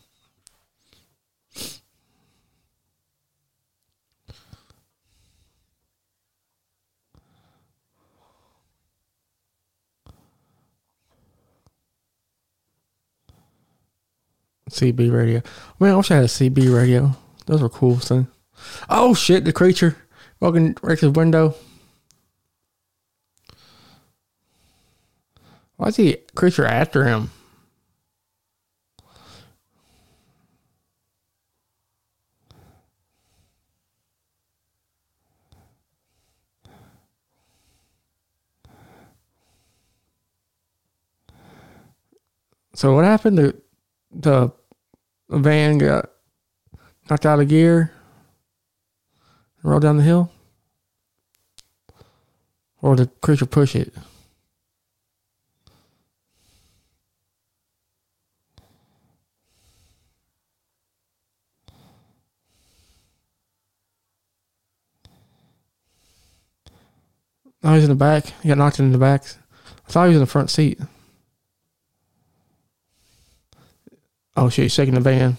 CB radio. Man, I wish I had a CB radio. Those were cool things. Oh shit, the creature walking right to the window. Why is the creature after him? So what happened? The van got knocked out of gear, rolled down the hill, or the creature push it. Oh, he's in the back. He got knocked in the back. I thought he was in the front seat. Oh shit, he's shaking the van.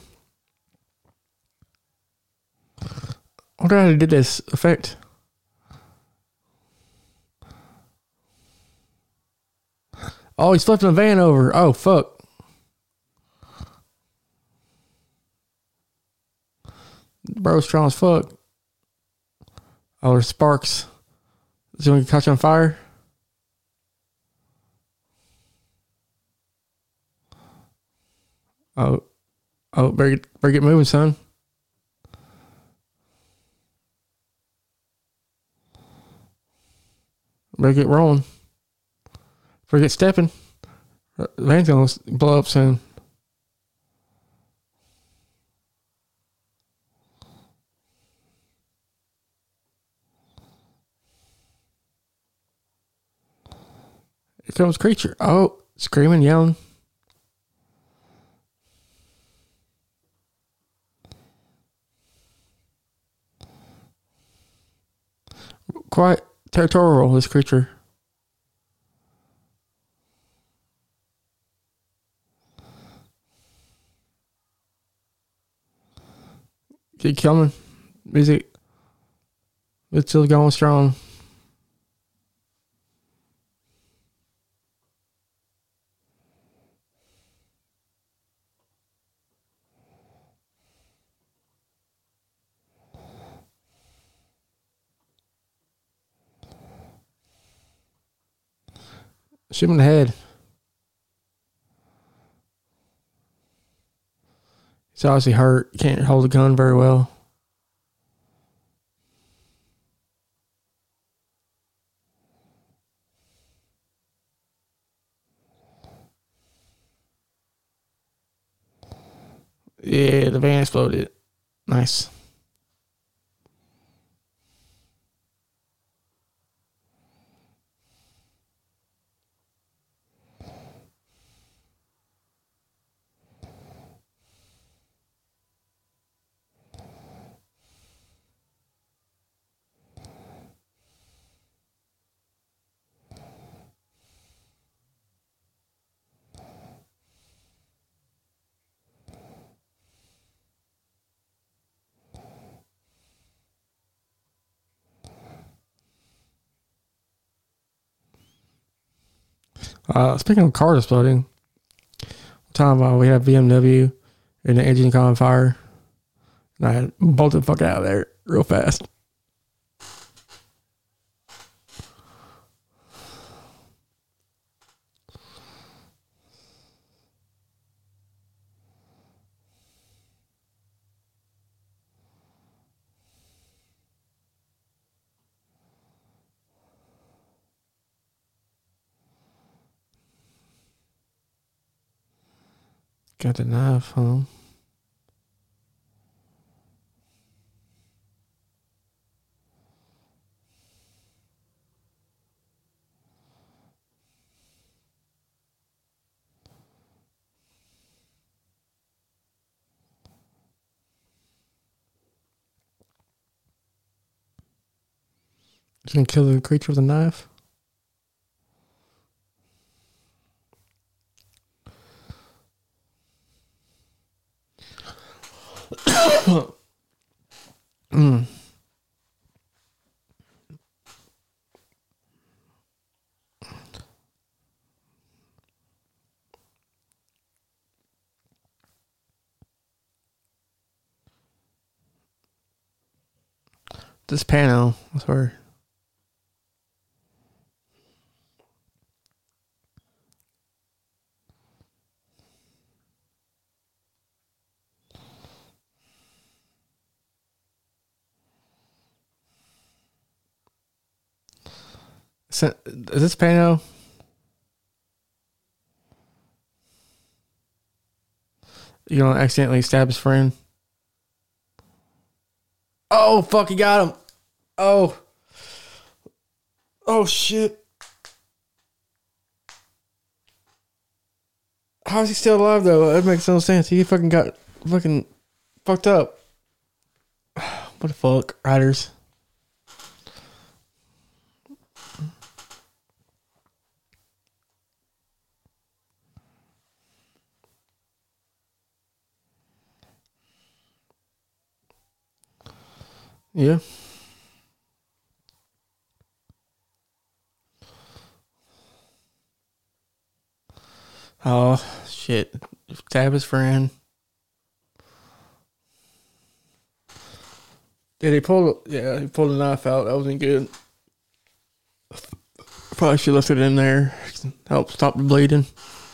I wonder how they did this effect. Oh, he's flipping the van over. Oh, fuck. Bro's strong as fuck. Oh, there's sparks. Is he going to catch on fire? Oh, better get moving, son. Better get rolling. Better get stepping. The van's going to blow up soon. Here comes creature. Oh, screaming, yelling. Quite territorial, this creature. Keep coming. Music. It's still going strong. Shoot him in the head. He's obviously hurt. Can't hold a gun very well. Yeah, the van exploded. Nice. Speaking of cars exploding, we had BMW and the engine caught on fire. And I bolted the fuck out of there real fast. Got the knife, huh? Just gonna kill the creature with a knife. This panel, I swear. Is this Pano? You don't accidentally stab his friend? Oh, fuck, he got him. Oh. Oh, shit. How is he still alive, though? That makes no sense. He fucking got fucking fucked up. What the fuck, riders? Yeah. Oh, shit. Stab his friend. He pulled the knife out. That wasn't good. Probably should have left it in there. Help stop the bleeding.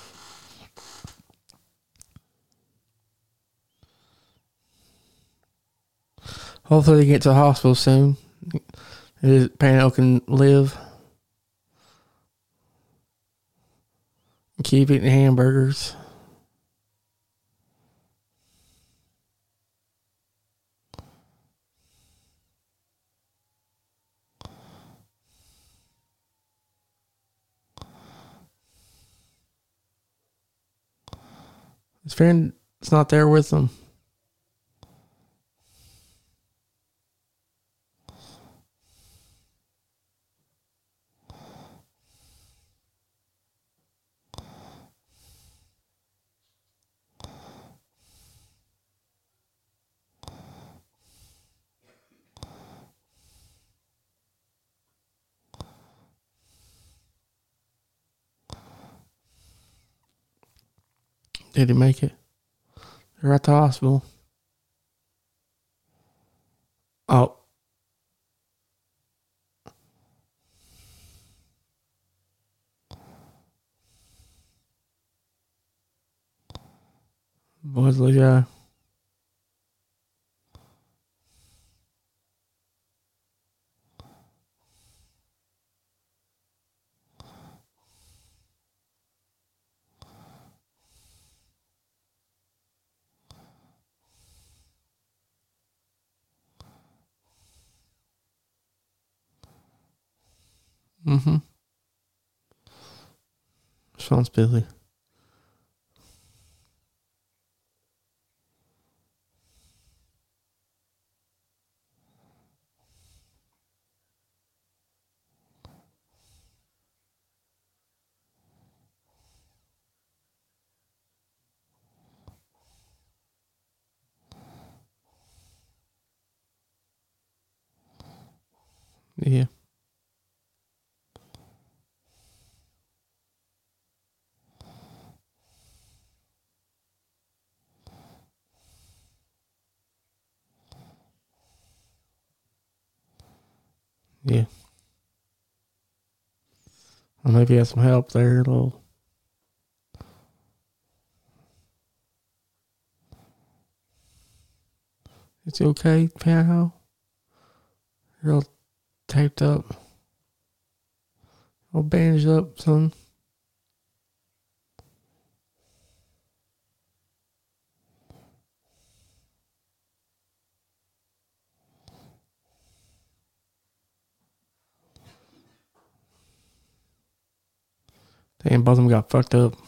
Hopefully they get to the hospital soon. Pano can live. Keep eating hamburgers. His friend is not there with him. Did he make it? They're at the hospital. Oh. Was the guy. Mm-hmm. Sounds busy. Yeah. Yeah. Well, maybe he has some help there, a little. It's okay, Panho? You're all taped up. All bandaged up, son. Damn, both of them got fucked up.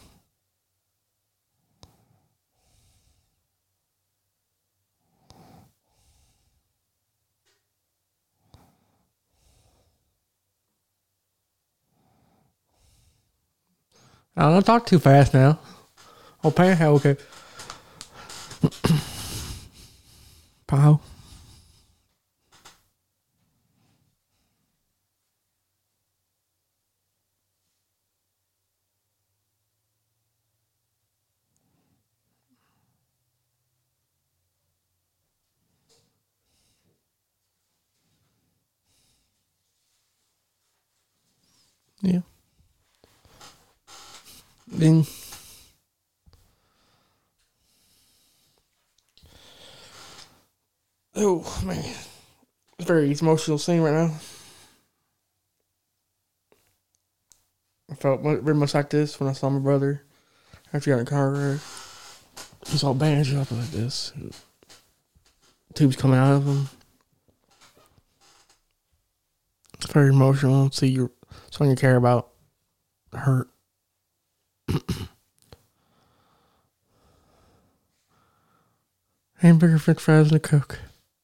I don't talk too fast now. Oh, Panho, okay. Panho. Yeah. Then. Oh, man. It's a very emotional scene right now. I felt very much like this when I saw my brother after he got in a car wreck. He's all bandaged up like this. Tubes coming out of him. It's very emotional to see someone you care about hurt. Hamburger, french fries, and a Coke.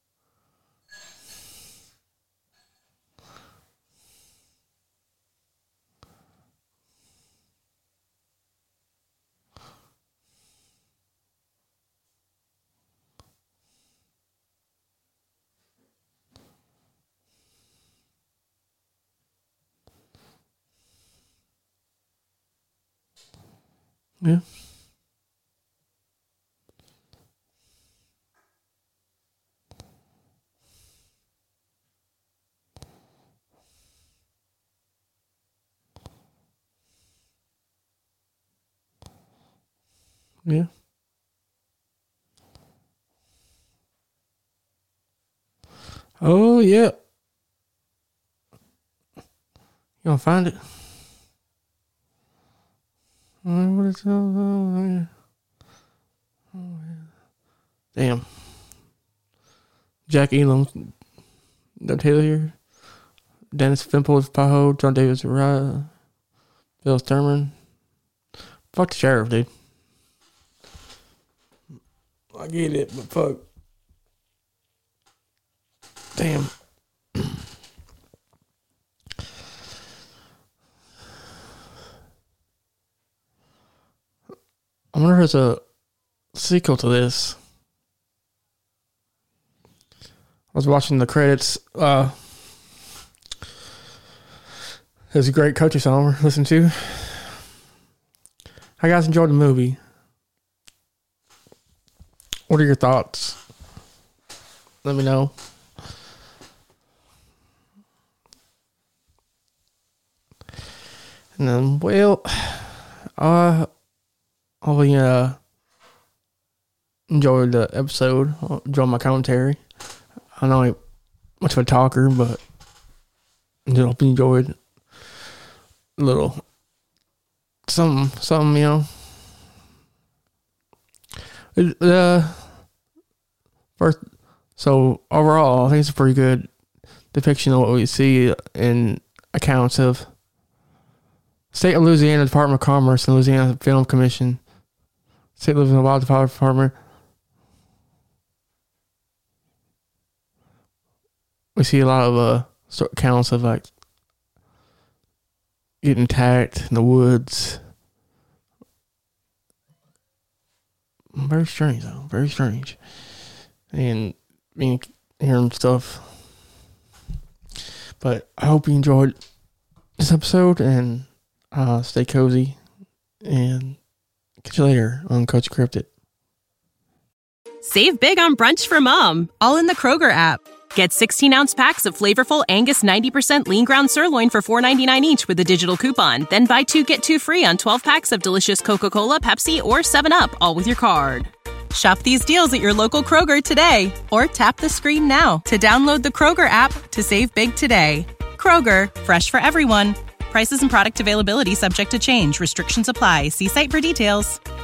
Yeah. Yeah. Oh, yeah. You gonna find it? What is it? Oh, yeah. Damn. Jack Elam, Doug Taylor here. Dennis Fimple with Paho. John Davis Uriah. Bill Sturman. Fuck the sheriff, dude. I get it, but fuck. Damn. I wonder if there's a sequel to this. I was watching the credits. There's a great country song we're listening to. How you guys enjoyed the movie? What are your thoughts? Let me know. And then, well, yeah. enjoyed the episode. Enjoyed my commentary. I know I ain't much of a talker, but I hope you enjoyed a little something, you know. So overall, I think it's a pretty good depiction of what we see in accounts of State of Louisiana Department of Commerce and Louisiana Film Commission, State of Louisiana Wildlife Department. We see a lot of accounts of like getting attacked in the woods. Very strange, though. Very strange. And hearing stuff. But I hope you enjoyed this episode and stay cozy. And catch you later on Coach Cryptid. Save big on brunch for mom, all in the Kroger app. Get 16-ounce packs of flavorful Angus 90% lean ground sirloin for $4.99 each with a digital coupon. Then buy 2, get 2 free on 12 packs of delicious Coca-Cola, Pepsi, or 7-Up, all with your card. Shop these deals at your local Kroger today, or tap the screen now to download the Kroger app to save big today. Kroger, fresh for everyone. Prices and product availability subject to change. Restrictions apply. See site for details.